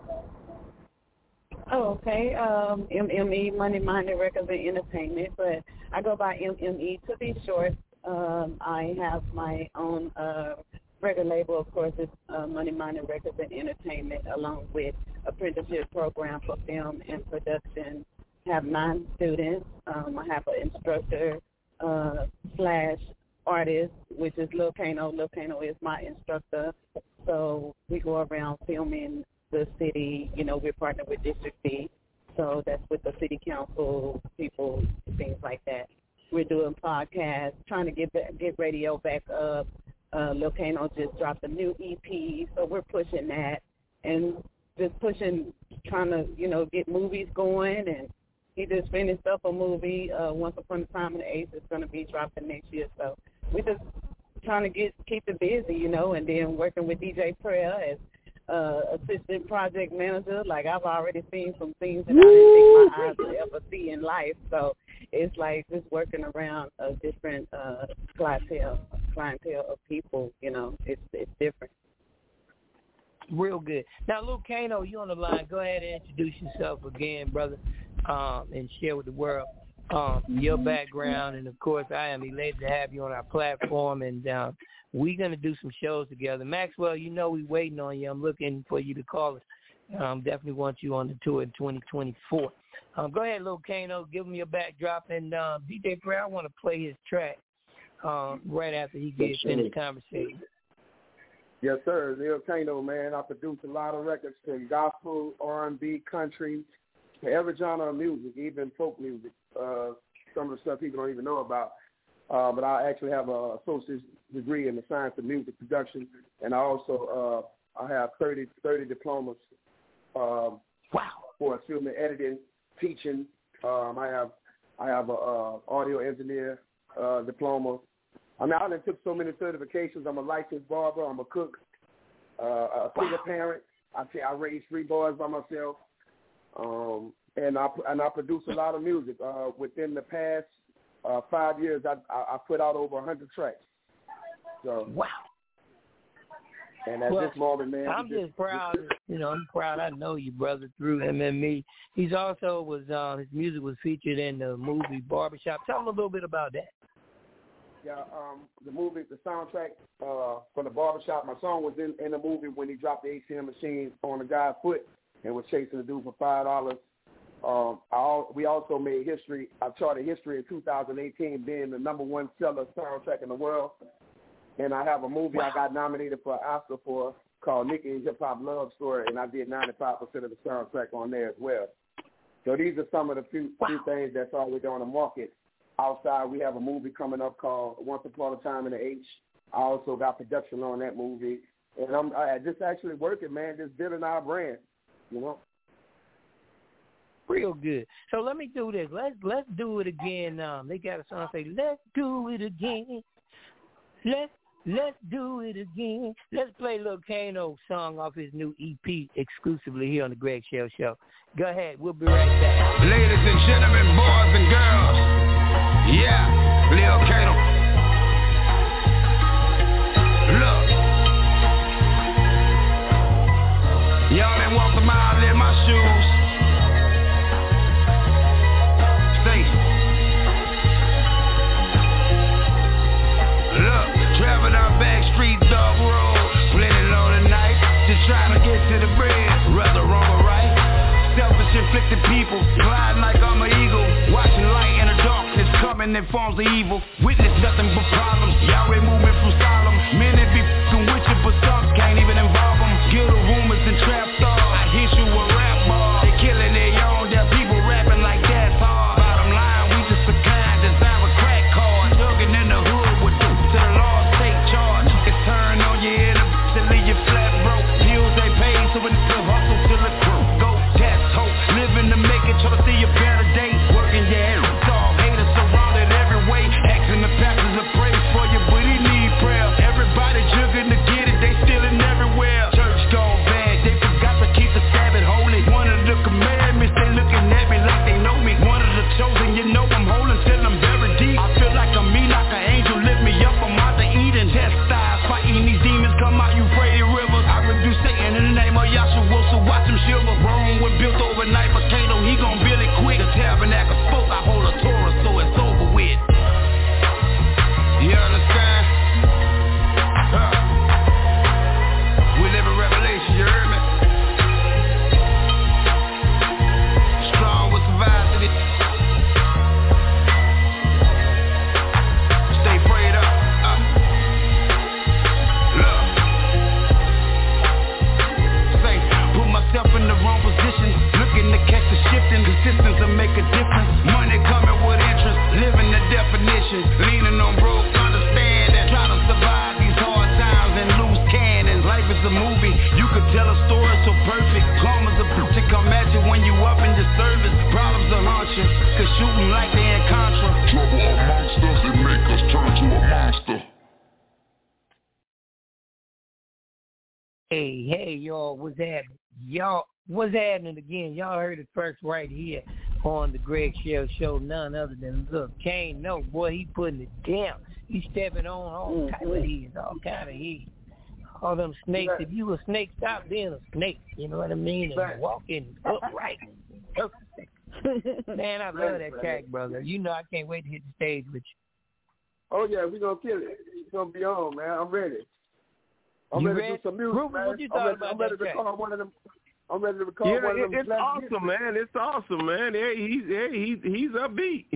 Oh, okay. Um, M M E, Money Minded Records and Entertainment, but I go by M M E to be short. Um, I have my own uh, record label, of course, it's uh, Money Minded Records and Entertainment, along with apprenticeship program for film and production. I have nine students. Um, I have an instructor uh, slash artist, which is Lil Kano. Lil Kano is my instructor. So we go around filming the city. You know, we're partnered with District B, so that's with the city council people, things like that. We're doing podcasts, trying to get back, get radio back up. Uh, Lil Kano just dropped a new E P, so we're pushing that and just pushing, trying to, you know, get movies going. And he just finished up a movie, uh, Once Upon a Time in the Eighth. It's going to be dropping next year. So we're just trying to get keep it busy, you know, and then working with D J Prayer as uh, assistant project manager. Like, I've already seen some things that I didn't think my eyes would ever see in life. So it's like just working around a different uh, clientele, clientele of people, you know, it's it's different. Real good. Now, Lil Kano, you on the line. Go ahead and introduce yourself again, brother, um, and share with the world um, your background. And, of course, I am elated to have you on our platform, and um, we're going to do some shows together. Maxwell, you know we're waiting on you. I'm looking for you to call us. Um, definitely want you on the tour in twenty twenty-four. Um, go ahead, Lil Kano, give him your backdrop. And uh, D J Prayer, I want to play his track um, right after he gets finished conversation. Yes, sir. Lil Kano, man. I produce a lot of records from gospel, R and B, country, to every genre of music, even folk music. Uh, some of the stuff people don't even know about. Uh, but I actually have an associate's degree in the science of music production, and I also uh, I have thirty, thirty diplomas um, wow. for film and editing, teaching. Um, I have I have a uh, audio engineer uh, diploma. I mean, I done took so many certifications. I'm a licensed barber. I'm a cook, uh, a single wow. parent. I I raised three boys by myself, um, and I and I produce a lot of music. Uh, within the past uh, five years, I, I I put out over a hundred tracks. So wow. And at well, this moment, man, I'm just, just proud. You know, I'm proud. I know you, brother, through M M E. He's also was uh, his music was featured in the movie Barbershop. Tell him a little bit about that. Yeah, um, the movie, the soundtrack uh, from the Barbershop. My song was in, in the movie when he dropped the A T M machine on the guy's foot and was chasing the dude for five dollars. Um, I, we also made history. I charted history in two thousand eighteen, being the number one seller soundtrack in the world. And I have a movie wow. I got nominated for an Oscar for called Nicki and Hip Hop Love Story, and I did ninety-five percent of the soundtrack on there as well. So these are some of the few, wow. few things that's already on the market. Outside, we have a movie coming up called Once Upon a Time in the H. I also got production on that movie. And I'm I just actually working, man, just building our brand, you know. Real good. So let me do this. Let's let's do it again. Um, they got a song say, let's do it again. Let's let's do it again. Let's play Lil Kano song off his new E P exclusively here on the Greg Shell Show. Go ahead. We'll be right back. Ladies and gentlemen, boys and girls. Yeah, Lil Kano. Look. Y'all ain't walked a mile in my shoes. Say. Look, traveling down back street, dog road. Plenty low tonight. Just trying to get to the bread. Rather wrong or right. Selfish-inflicted people, gliding like I'm an eagle, watching light in the darkness, coming in forms of evil. Witness nothing but problems. Y'all ain't moving from solemn. Men that be f***ing with you, but some can't even involve them. Kill the rumors and trap stars. I hit you with rap bars. They killing their own. There people rapping like that's hard. Bottom line, we just a kind design with crack cards. Thugging in the hood with dupes to the law, state charge. It's turn on you in the shiver. Rome was built overnight, but Kato, he gon' build it quick. The tabernacle spoke, I hold a Torah, so it's over with. You understand? Huh. We live in revelation, you heard me? Strong will survive to this. Stay prayed up. Uh. Look. Say, put myself in the wrong position. Looking to catch the shifting. Consistence will make a difference. Money coming with interest. Living the definition. Leaning on broke understanding. Trying to survive these hard times and loose cannons. Life is a movie. You could tell a story so perfect. Karma's a bitch to come at you when you up in your service. Problems will haunt you. Cause shooting like they in Contra. Trouble amongst us, it make us turn to a monster. Hey, hey, y'all, what's happening? Y'all, what's happening again? Y'all heard it first right here on the Greg Shell Show. None other than, look, Kane, no, boy, he putting it down. He stepping on all mm-hmm. type of heads, all kind of heads. All them snakes. Right. If you a snake, stop being a snake. You know what I mean? And right. walking upright. Man, I love right, that right. track, brother. You know I can't wait to hit the stage with you. Oh, yeah, we going to kill it. It's going to be on, man. I'm ready. I'm you ready, ready to do some music, Ruben, man. What you I'm ready, about I'm ready that to record one of them. I'm ready to record yeah, one of them. It's awesome, man. It's awesome, man. Yeah, he's yeah, he's he's upbeat.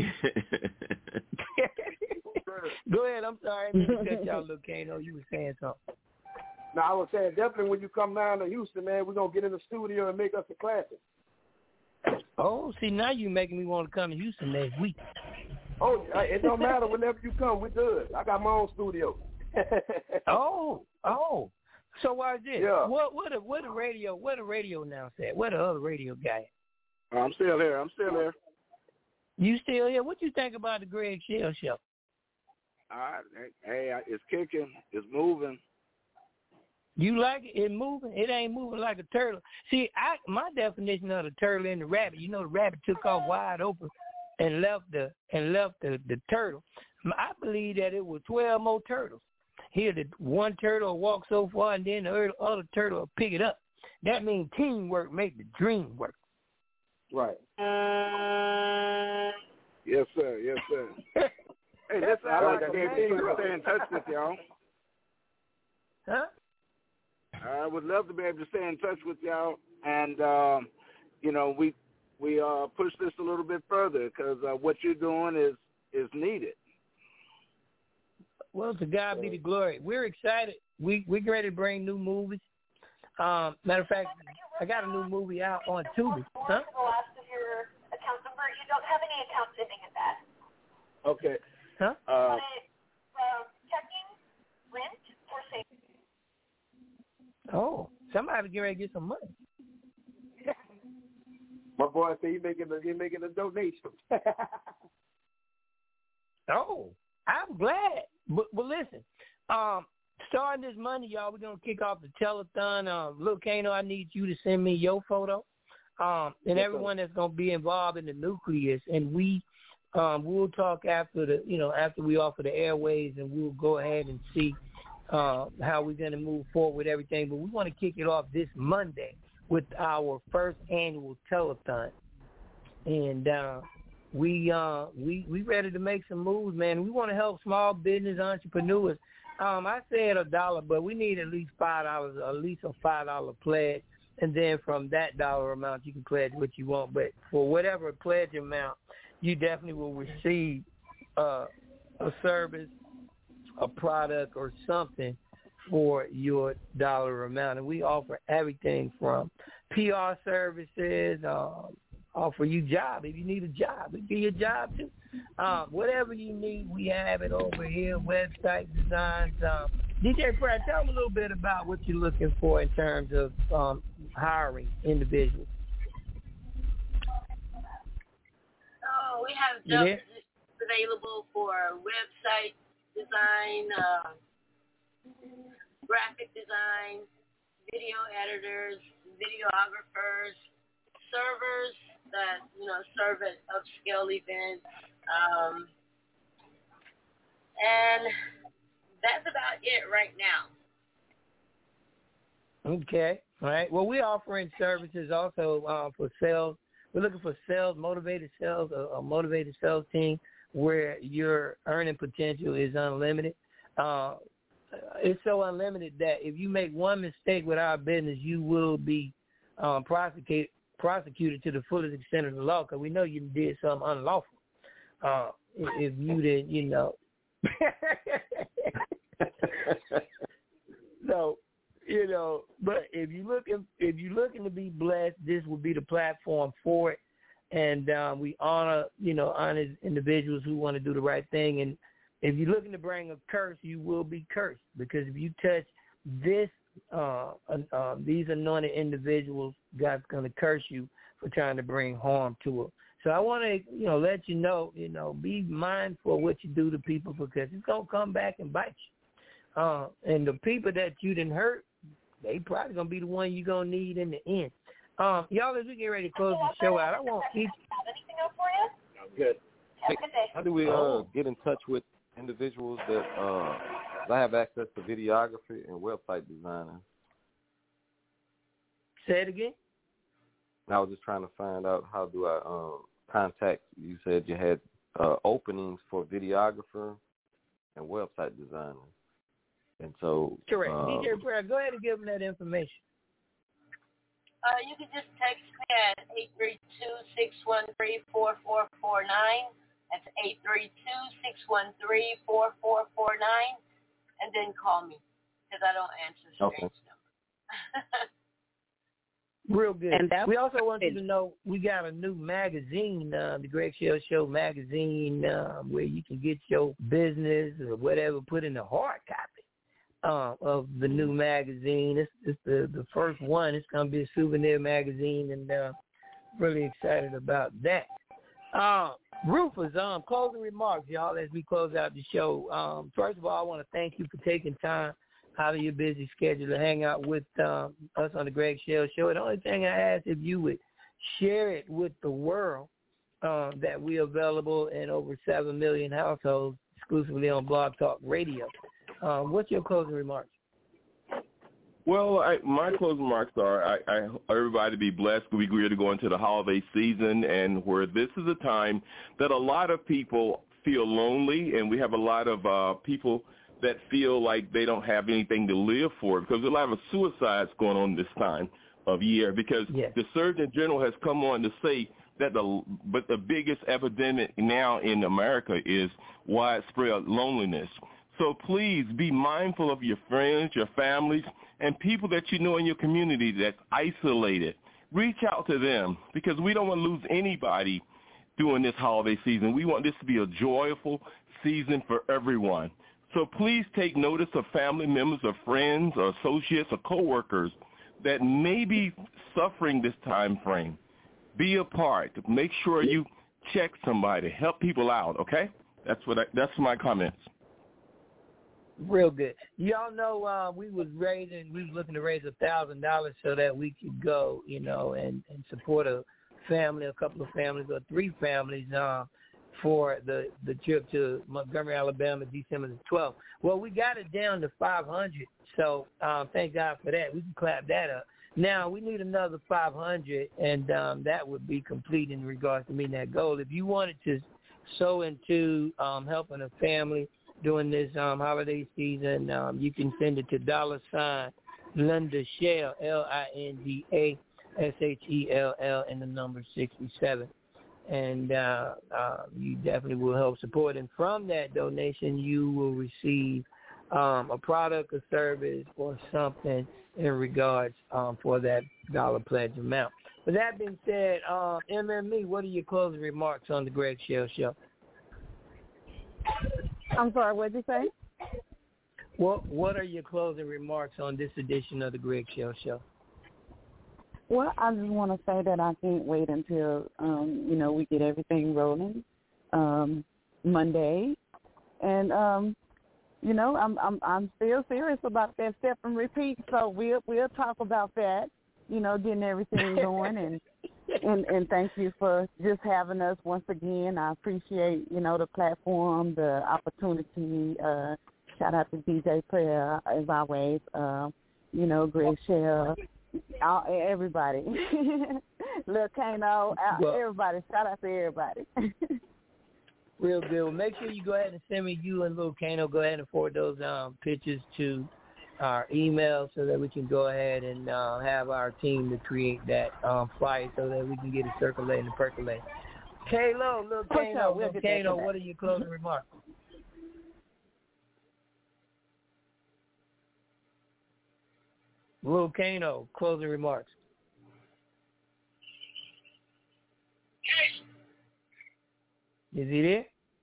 Go ahead. I'm sorry. I didn't cut y'all, little Kano. You were saying something. No, I was saying definitely when you come down to Houston, man, we're gonna get in the studio and make us a classic. Oh, see, now you making me want to come to Houston next week. Oh, it don't matter. Whenever you come, we're good. I got my own studio. oh, oh. So why is this? Yeah. What what a what a radio what a radio now said? What the other radio guy? Oh, I'm still here. I'm still here. You still here? What you think about the Greg Shell Show? All right. Hey, it's kicking. It's moving. You like it? It moving? It ain't moving like a turtle. See, I my definition of the turtle and the rabbit. You know, the rabbit took off wide open and left the and left the, the turtle. I believe that it was twelve more turtles. Here, the one turtle will walk so far, and then the other turtle will pick it up. That means teamwork make the dream work. Right. Yes, sir. Yes, sir. Hey, listen, I like to stay in touch with y'all. Huh? I would love to be able to stay in touch with y'all, and um, you know, we we uh, push this a little bit further because uh, what you're doing is is needed. Well, to God be the glory. We're excited. We we're ready to bring new movies. Um, matter of fact, I got a new movie out on Tubi. Huh? You don't have any account sitting at that. Okay. Huh? Uh, checking, rent, or savings. Oh, somebody get ready to get some money. My boy said he's making a, he making a donation. Oh, I'm glad. But, but listen, um, starting this Monday, y'all, we're going to kick off the telethon. Um, Lil Kano, I need you to send me your photo. Um, and everyone that's going to be involved in the nucleus, and we um, we'll talk after the you know after we offer the airways, and we'll go ahead and see uh, how we're going to move forward with everything. But we want to kick it off this Monday with our first annual telethon, and uh, we uh, we we ready to make some moves, man. We want to help small business entrepreneurs. Um, I said a dollar, but we need at least five dollars, at least a five dollar pledge. And then from that dollar amount, you can pledge what you want. But for whatever pledge amount, you definitely will receive uh, a service, a product, or something for your dollar amount. And we offer everything from P R services, um, offer you job. If you need a job, we give you a job too. Um, whatever you need, we have it over here, website designs. Um, D J Pratt, tell them a little bit about what you're looking for in terms of um, hiring individuals. Oh, we have jobs available for website design, uh, graphic design, video editors, videographers, servers that, you know, serve at upscale events. Um, and that's about it right now. Okay. All right. Well, we're offering services also uh, for sales. We're looking for sales, motivated sales, a, a motivated sales team where your earning potential is unlimited. Uh, it's so unlimited that if you make one mistake with our business, you will be um, prosecuted prosecuted to the fullest extent of the law, because we know you did something unlawful. Uh, if you didn't, you know. So, you know, but if you look if you're looking to be blessed, this will be the platform for it. And um, we honor, you know, honor individuals who want to do the right thing. And if you're looking to bring a curse, you will be cursed, because if you touch this, uh, uh, these anointed individuals, God's going to curse you for trying to bring harm to them. So I want to, you know, let you know, you know, be mindful of what you do to people, because it's going to come back and bite you. Uh, and the people that you didn't hurt, they probably going to be the one you're going to need in the end. Um, y'all, as we get ready to close the show out, I want each... Anything else for you? Good. Have a good day. How do we uh, get in touch with individuals that uh, I have access to videography and website designing? Say it again? I was just trying to find out, how do I um, contact, you said you had uh, openings for videographer and website designer. And so... Correct. Uh, D J Prayer, go ahead and give them that information. Uh, you can just text me at eight three two, six one three, four four four nine. That's eight three two, six one three, four four four nine. And then call me, because I don't answer strange okay. numbers. Real good. And we also want you to know we got a new magazine, uh, the Greg Shell Show magazine, uh, where you can get your business or whatever put in the hard copy uh, of the new magazine. It's, it's the, the first one. It's going to be a souvenir magazine, and uh, really excited about that. Uh, Rufus, um, closing remarks, y'all, as we close out the show. Um, first of all, I want to thank you for taking time out of your busy schedule to hang out with um, us on the Greg Shell Show. And the only thing I ask, if you would share it with the world, um, that we're available in over seven million households exclusively on Blog Talk Radio. Um, what's your closing remarks? Well, I, my closing remarks are I, I hope everybody be blessed. We agree to go into the holiday season, and where this is a time that a lot of people feel lonely, and we have a lot of uh, people that feel like they don't have anything to live for, because there's a lot of suicides going on this time of year, because yes. the Surgeon General has come on to say that the but the biggest epidemic now in America is widespread loneliness. So please be mindful of your friends, your families, and people that you know in your community that's isolated. Reach out to them, because we don't want to lose anybody during this holiday season. We want this to be a joyful season for everyone. So please take notice of family members or friends or associates or coworkers that may be suffering this time frame. Be a part. Make sure you check somebody. Help people out, okay? That's what I, that's my comments. Real good. Y'all know uh, we was raising, we was looking to raise a thousand dollars so that we could go, you know, and, and support a family, a couple of families, or three families uh, for the, the trip to Montgomery, Alabama, December the twelfth. Well, we got it down to five hundred, so um, thank God for that. We can clap that up. Now, we need another five hundred, and um, that would be complete in regards to meeting that goal. If you wanted to sow into um, helping a family during this um, holiday season, um, you can send it to dollar sign Linda Shell, L I N D A S H E L L, and the number sixty-seven. And uh, uh, you definitely will help support. And from that donation, you will receive um, a product or service or something in regards um, for that dollar pledge amount. With that being said, uh, M M E, what are your closing remarks on the Greg Shell Show? I'm sorry, what did you say? What What are your closing remarks on this edition of the Greg Shell Show? Well, I just want to say that I can't wait until, um, you know, we get everything rolling um, Monday. And, um, you know, I'm I'm I'm still serious about that step and repeat. So we'll, we'll talk about that, you know, getting everything going. and, and, and thank you for just having us once again. I appreciate, you know, the platform, the opportunity. Uh, shout out to D J Prayer, as always. Uh, you know, Greg Shell, all, everybody. Lil Kano, Well, everybody. Shout out to everybody. Real good. Well, make sure you go ahead and send me, you and Lil Kano, go ahead and forward those um, pictures to our email so that we can go ahead and uh, have our team to create that um, flyer so that we can get it circulating and percolating. Kalo, Lil Kano, Lil Kano, what are your closing remarks? Lil Kano, closing remarks. Is he there?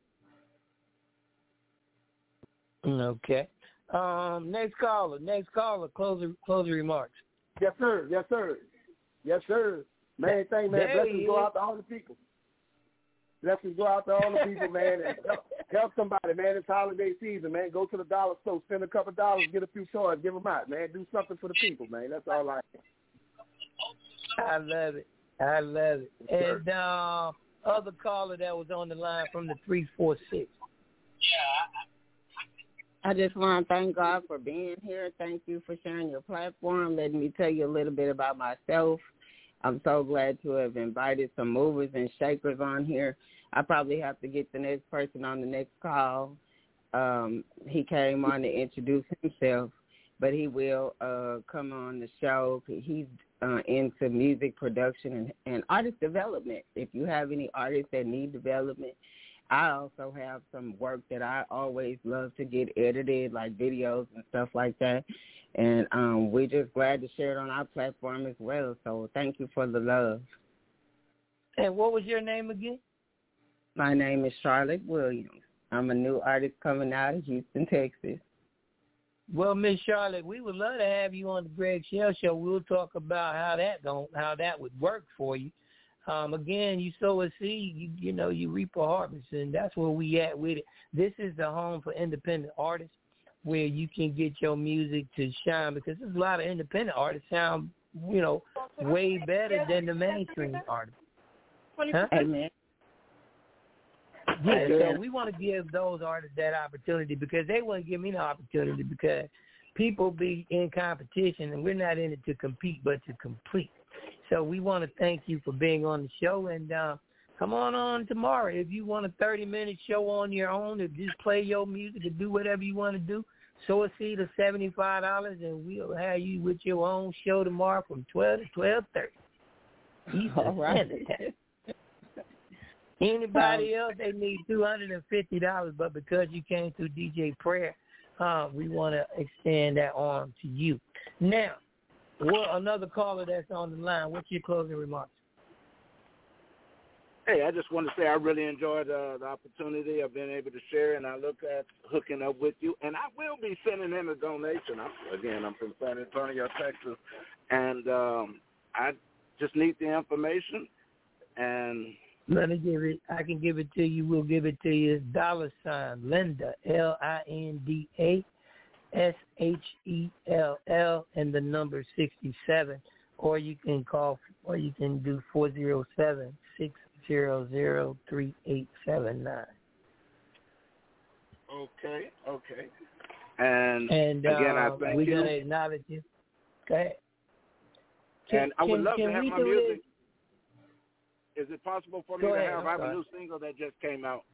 Okay. Um, next caller, next caller, closing closing remarks. Yes, sir. Yes, sir. Yes, sir. Main thing, man, There blessings he go is. out to all the people. Blessings go out to all the people, man, and help, help somebody, man. It's holiday season, man. Go to the dollar store, spend a couple dollars, get a few toys, give them out, man. Do something for the people, man. That's all I I love it. I love it. Yes, sir. And uh, other caller that was on the line from the three four six. I just want to thank God for being here. Thank you for sharing your platform, letting me tell you a little bit about myself. I'm so glad to have invited some movers and shakers on here. I probably have to get the next person on the next call. Um, he came on to introduce himself, but he will uh, come on the show. He's uh, into music production and, and artist development. If you have any artists that need development, I also have some work that I always love to get edited, like videos and stuff like that. And um, we're just glad to share it on our platform as well. So thank you for the love. And what was your name again? My name is Charlotte Williams. I'm a new artist coming out of Houston, Texas. Well, Miss Charlotte, we would love to have you on the Greg Shell Show. We'll talk about how that don't, how that would work for you. Um, again, you sow a seed, you, you know, you reap a harvest, and that's where we at with it. This is the home for independent artists where you can get your music to shine, because there's a lot of independent artists sound, you know, way better than the mainstream artists. Huh? Amen. Yeah, so we want to give those artists that opportunity, because they wouldn't give me the opportunity, because people be in competition, and we're not in it to compete but to complete. So we want to thank you for being on the show, and uh, come on on tomorrow. If you want a thirty-minute show on your own, or just play your music or do whatever you want to do, sow a seed of seventy-five dollars, and we'll have you with your own show tomorrow from twelve to twelve thirty. All right. Anybody else, they need two hundred fifty dollars, but because you came through D J Prayer, uh, we want to extend that arm to you. Now, well, another caller that's on the line, what's your closing remarks? Hey, I just want to say I really enjoyed uh, the opportunity of being able to share, and I look at hooking up with you. And I will be sending in a donation. I'm, again, I'm from San Antonio, Texas, and um, I just need the information. And let me give it. I can give it to you. We'll give it to you. Dollar sign Linda, L I N D A S H E L L, and the number sixty-seven. Or you can call, or you can do four zero seven, six zero zero, three eight seven nine. Okay, okay. And, and again, uh, I thank we're you. We're going to acknowledge you. Go ahead. Can, and I would can, love can to have we my do music. It? Is it possible for Go me to ahead, have? I'm I have sorry. a new single that just came out.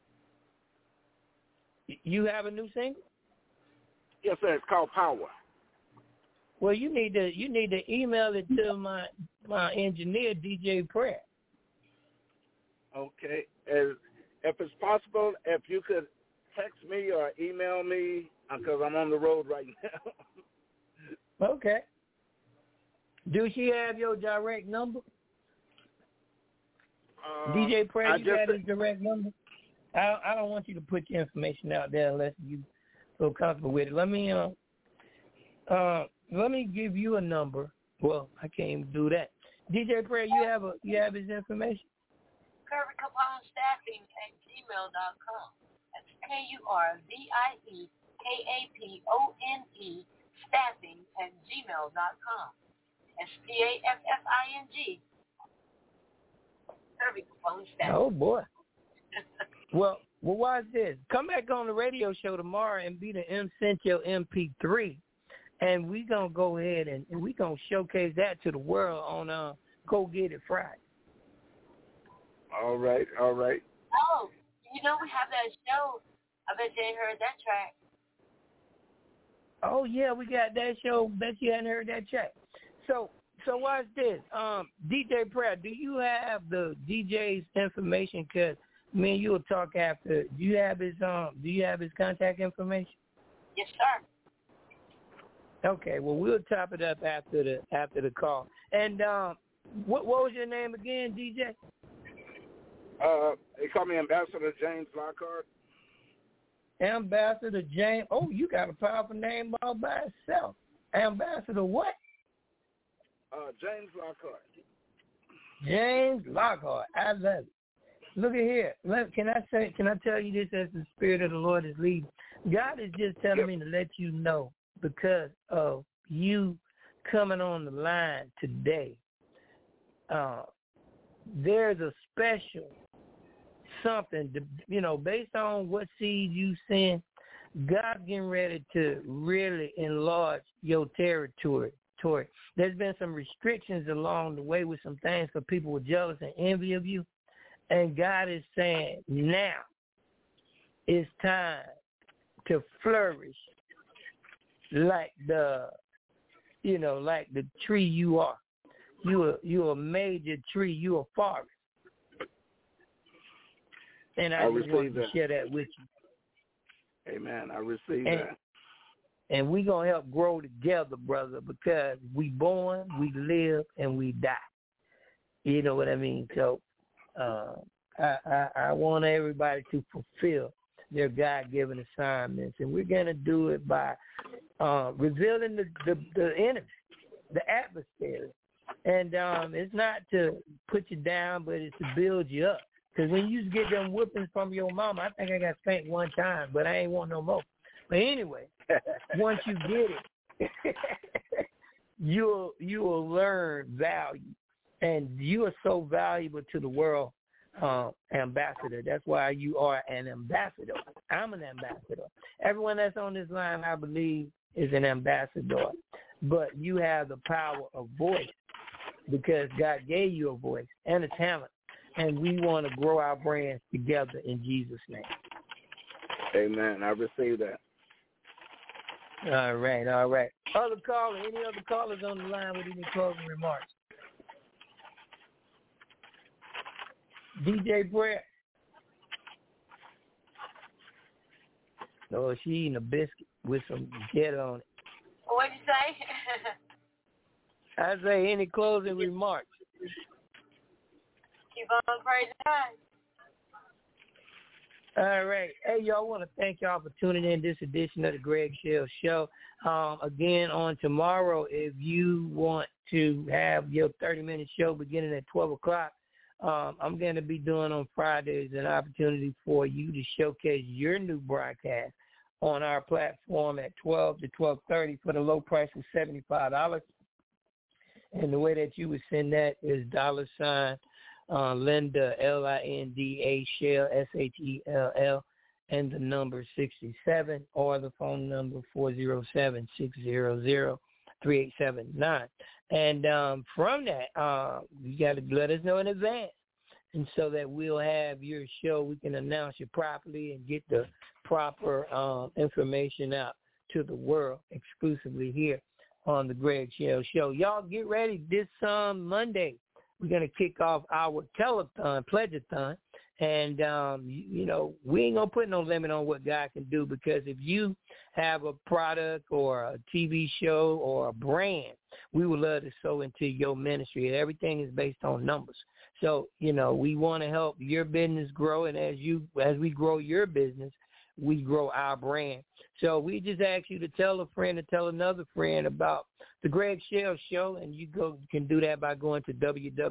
You have a new single? Yes, sir. It's called Power. Well, you need to you need to email it to my my engineer, D J Prayer. Okay. As, if it's possible, if you could text me or email me, because I'm on the road right now. Okay. Do she have your direct number? Uh, D J Prayer, I you just, got his direct number? I I don't want you to put your information out there unless you feel comfortable with it. Let me uh, uh let me give you a number. Well, I can't even do that. D J Prayer, you have a you have his information? Curry Capone Staffing at gmail dot com. That's K U R V I E K A P O N E staffing at gmail dot com. S T A F F I N G. Curry Capone Staffing. Oh boy. Well, well, watch this. Come back on the radio show tomorrow and be the M Central M P three, and we gonna go ahead and, and we gonna showcase that to the world on uh, Go Get It Friday. All right, all right. Oh, you know we have that show. I bet you ain't heard that track. Oh yeah, we got that show. Bet you hadn't heard that track. So so watch this. Um, D J Pratt, do you have the D J's information? Cause me and you will talk after. Do you have his um? Do you have his contact information? Yes, sir. Okay. Well, we'll top it up after the after the call. And um, what what was your name again, D J? Uh, they call me Ambassador James Lockhart. Ambassador James. Oh, you got a powerful name all by itself. Ambassador what? Uh, James Lockhart. James Lockhart. I love it. Look at here. Let, can I say? Can I tell you this as the Spirit of the Lord is leading? God is just telling yep. me to let you know because of you coming on the line today. Uh, there's a special something, to, you know, based on what seed you send, God's getting ready to really enlarge your territory. There's been some restrictions along the way with some things because people were jealous and envy of you. And God is saying, now it's time to flourish like the, you know, like the tree you are. You are, you're a major tree. You're a forest. And I, I just want to that. share that with you. Amen. I receive and, that. And we're going to help grow together, brother, because we born, we live, and we die. You know what I mean? So uh, I, I, I want everybody to fulfill their God-given assignments, and we're going to do it by uh, revealing the, the, the enemy, the adversary. And um, it's not to put you down, but it's to build you up. Because when you get them whippings from your mama, I think I got spanked one time, but I ain't want no more. But anyway, once you get it, you'll you'll learn value, and you are so valuable to the world, uh, ambassador. That's why you are an ambassador. I'm an ambassador. Everyone that's on this line, I believe, is an ambassador. But you have the power of voice because God gave you a voice and a talent. And we want to grow our brands together in Jesus' name. Amen. I receive that. All right, all right. Other caller, any other callers on the line with any closing remarks? D J Brett. Oh, she eating a biscuit with some get on it. What'd you say? I say any closing remarks. Keep on praising God. All right. Hey, y'all, I want to thank y'all for tuning in this edition of the Greg Shell Show. Um, again, on tomorrow, if you want to have your thirty-minute show beginning at twelve o'clock, um, I'm going to be doing on Fridays an opportunity for you to showcase your new broadcast on our platform at twelve to twelve thirty for the low price of seventy-five dollars. And the way that you would send that is dollar sign Uh, Linda, L I N D A, Shell, S H E L L, and the number sixty-seven, or the phone number four oh seven, six hundred, three eight seven nine. And um, from that, uh, you got to let us know in advance, and so that we'll have your show, we can announce it properly and get the proper um, information out to the world exclusively here on the Greg Shell Show. Y'all get ready this um, Monday. We're going to kick off our telethon, pledge-a-thon, and, um, you, you know, we ain't going to put no limit on what God can do because if you have a product or a T V show or a brand, we would love to sow into your ministry. Everything is based on numbers. So, you know, we want to help your business grow, and as you as we grow your business, we grow our brand. So we just ask you to tell a friend to tell another friend about the Greg Shell Show, and you go you can do that by going to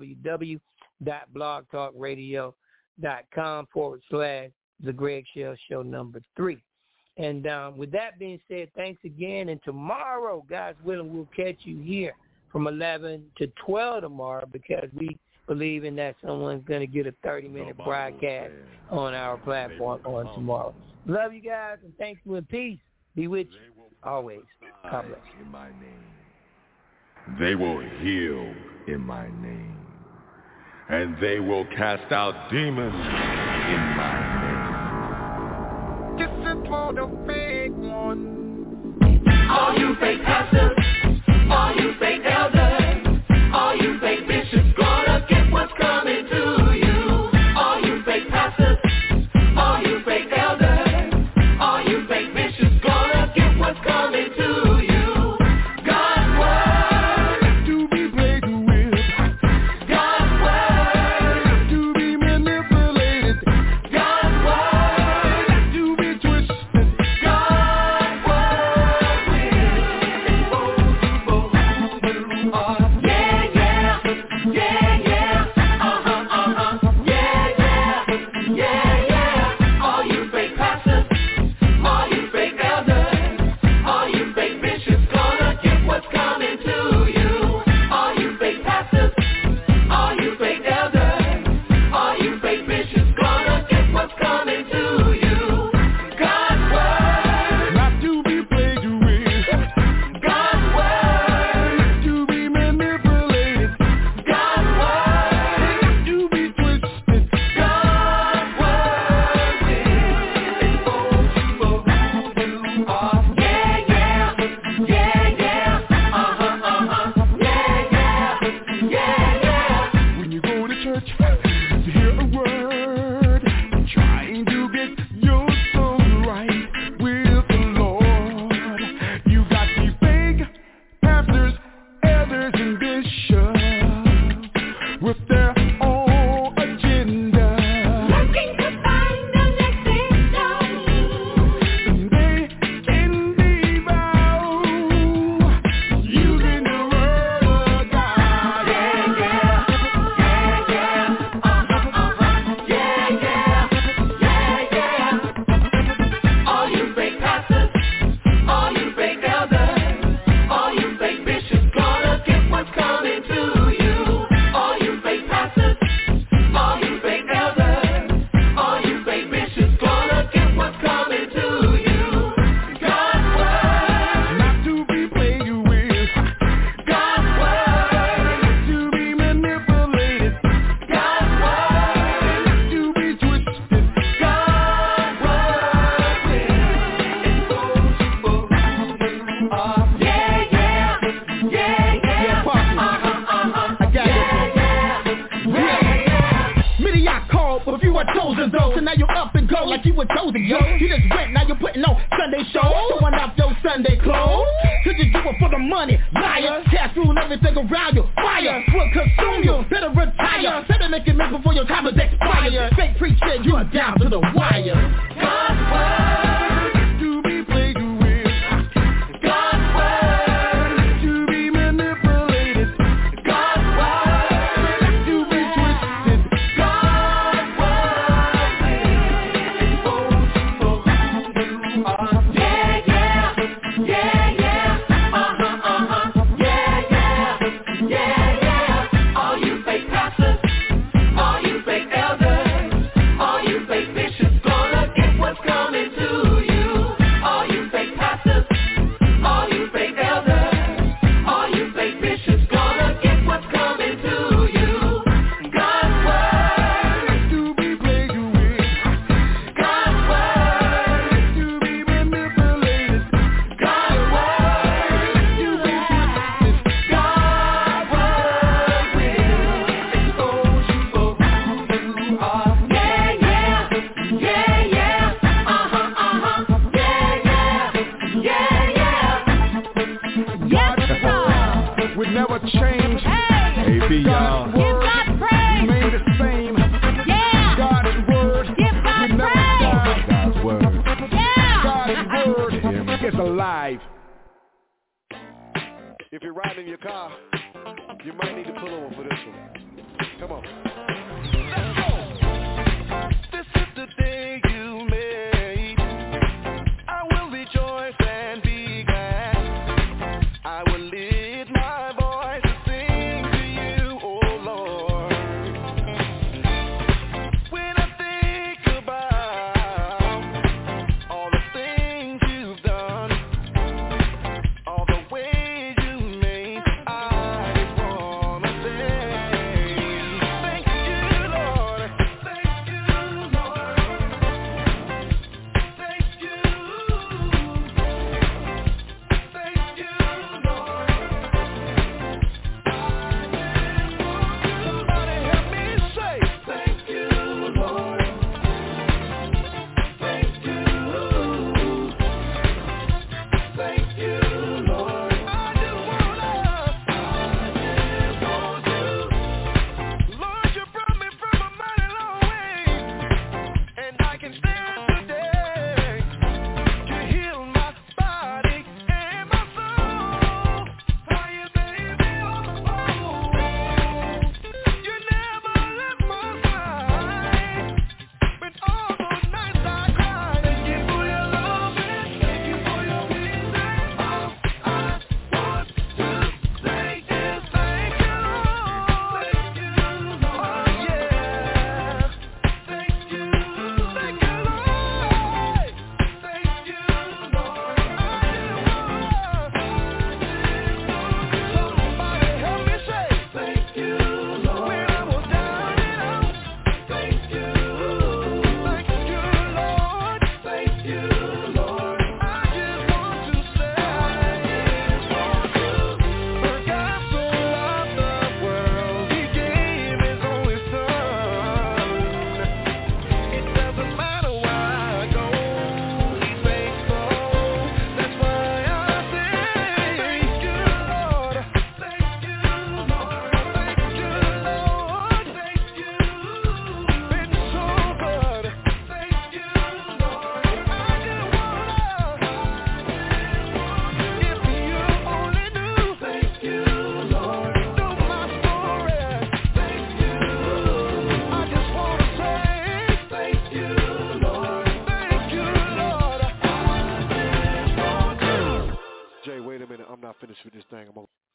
www.blogtalkradio.com forward slash the Greg Shell Show number three. And um, with that being said, thanks again. And tomorrow, God's willing, we'll catch you here from eleven to twelve tomorrow because we believe in that someone's going to get a thirty-minute broadcast on our platform on tomorrow. Love you guys, and thank you, and peace be with you always. God bless. In my name. They will heal in my name. And they will cast out demons in my name. This is for the big one. All you fake pastors, all you fake elders, all you fake bishops, gonna get what's coming to you. All you fake pastors, all you fake elders, all you fake bishops, gonna get what's coming to you. God's word to be played with. God's word to be manipulated. God's word to be twisted. God's word will expose you are. Yeah, yeah, yeah, yeah. Uh-huh, uh-huh. Yeah, yeah, yeah, yeah. All you fake pastors, all you fake elders, all you fake bishops, gonna get what's coming to you. All you fake pastors, all you fake elders, all you fake bishops, gonna get what's coming to you. God's word Not to be played with. God's word To be manipulated. God's word To be twisted. God's word will expose you are. Yeah, yeah, yeah, yeah. Uh-huh, uh-huh. Yeah, yeah, yeah, yeah. When you go to church, you hear a word trying to get your soul right with the Lord. You got the fake pastors, elders, and bishops with their own agenda. Looking to find the next victim. They can devour using the word of God. Yeah, yeah, yeah, yeah. Uh-huh, uh-huh. Yeah, yeah, yeah, yeah. All you fake pastors, all you fake elders, all you fake bishops, gonna get what's coming to you. All you fake pastors, all you fake elders, all you fake bishops, gonna get what's coming to you. God's word Not to be played with. God's word To be manipulated. God's word To be twisted. God's word will expose you are. Yeah, yeah, yeah, yeah. Uh-huh, uh-huh. I got Yeah, it. yeah, yeah, yeah. Many I called, but few are chosen though. So now you're up and go like you were chosen, yo. You just went, now you're putting on Sunday shows, showing off your Sunday clothes. Cause you do it for the money, liar. Cash rule everything around you, fire will consume you. Better retire, better make it make before your time is expired. Fake preacher, you are down to the wire. God's word To be played with. God's word To be manipulated. God's word To be twisted. God's word will expose you are. Yeah, yeah, yeah, yeah. Uh-huh, uh-huh. Yeah, yeah, yeah, yeah. All you fake pastors, all you fake elders, all you fake bishops, gonna get what's coming to you. All you fake pastors, all you fake elders, all you fake bishops, gonna get what's coming to you. God's word To be played with. God's word To be manipulated. God's word To be twisted. God's word will expose you for who you are. Yeah, yeah, yeah, yeah. Uh-huh, uh-huh. Yeah, yeah, yeah, yeah. Yes, sir. Would never change. Hey, P, y'all. give God praise. Remain the same. Yeah, God's word give God will never praise. die. God's word. Yeah. God's word is alive. If you're riding in your car, you might need to pull over for this one. Come on. Let's go. This is the day you made. I will rejoice and be glad. I will lift my voice to sing to you, oh Lord. When I think about all the things you've done, all with this thing. I'm gonna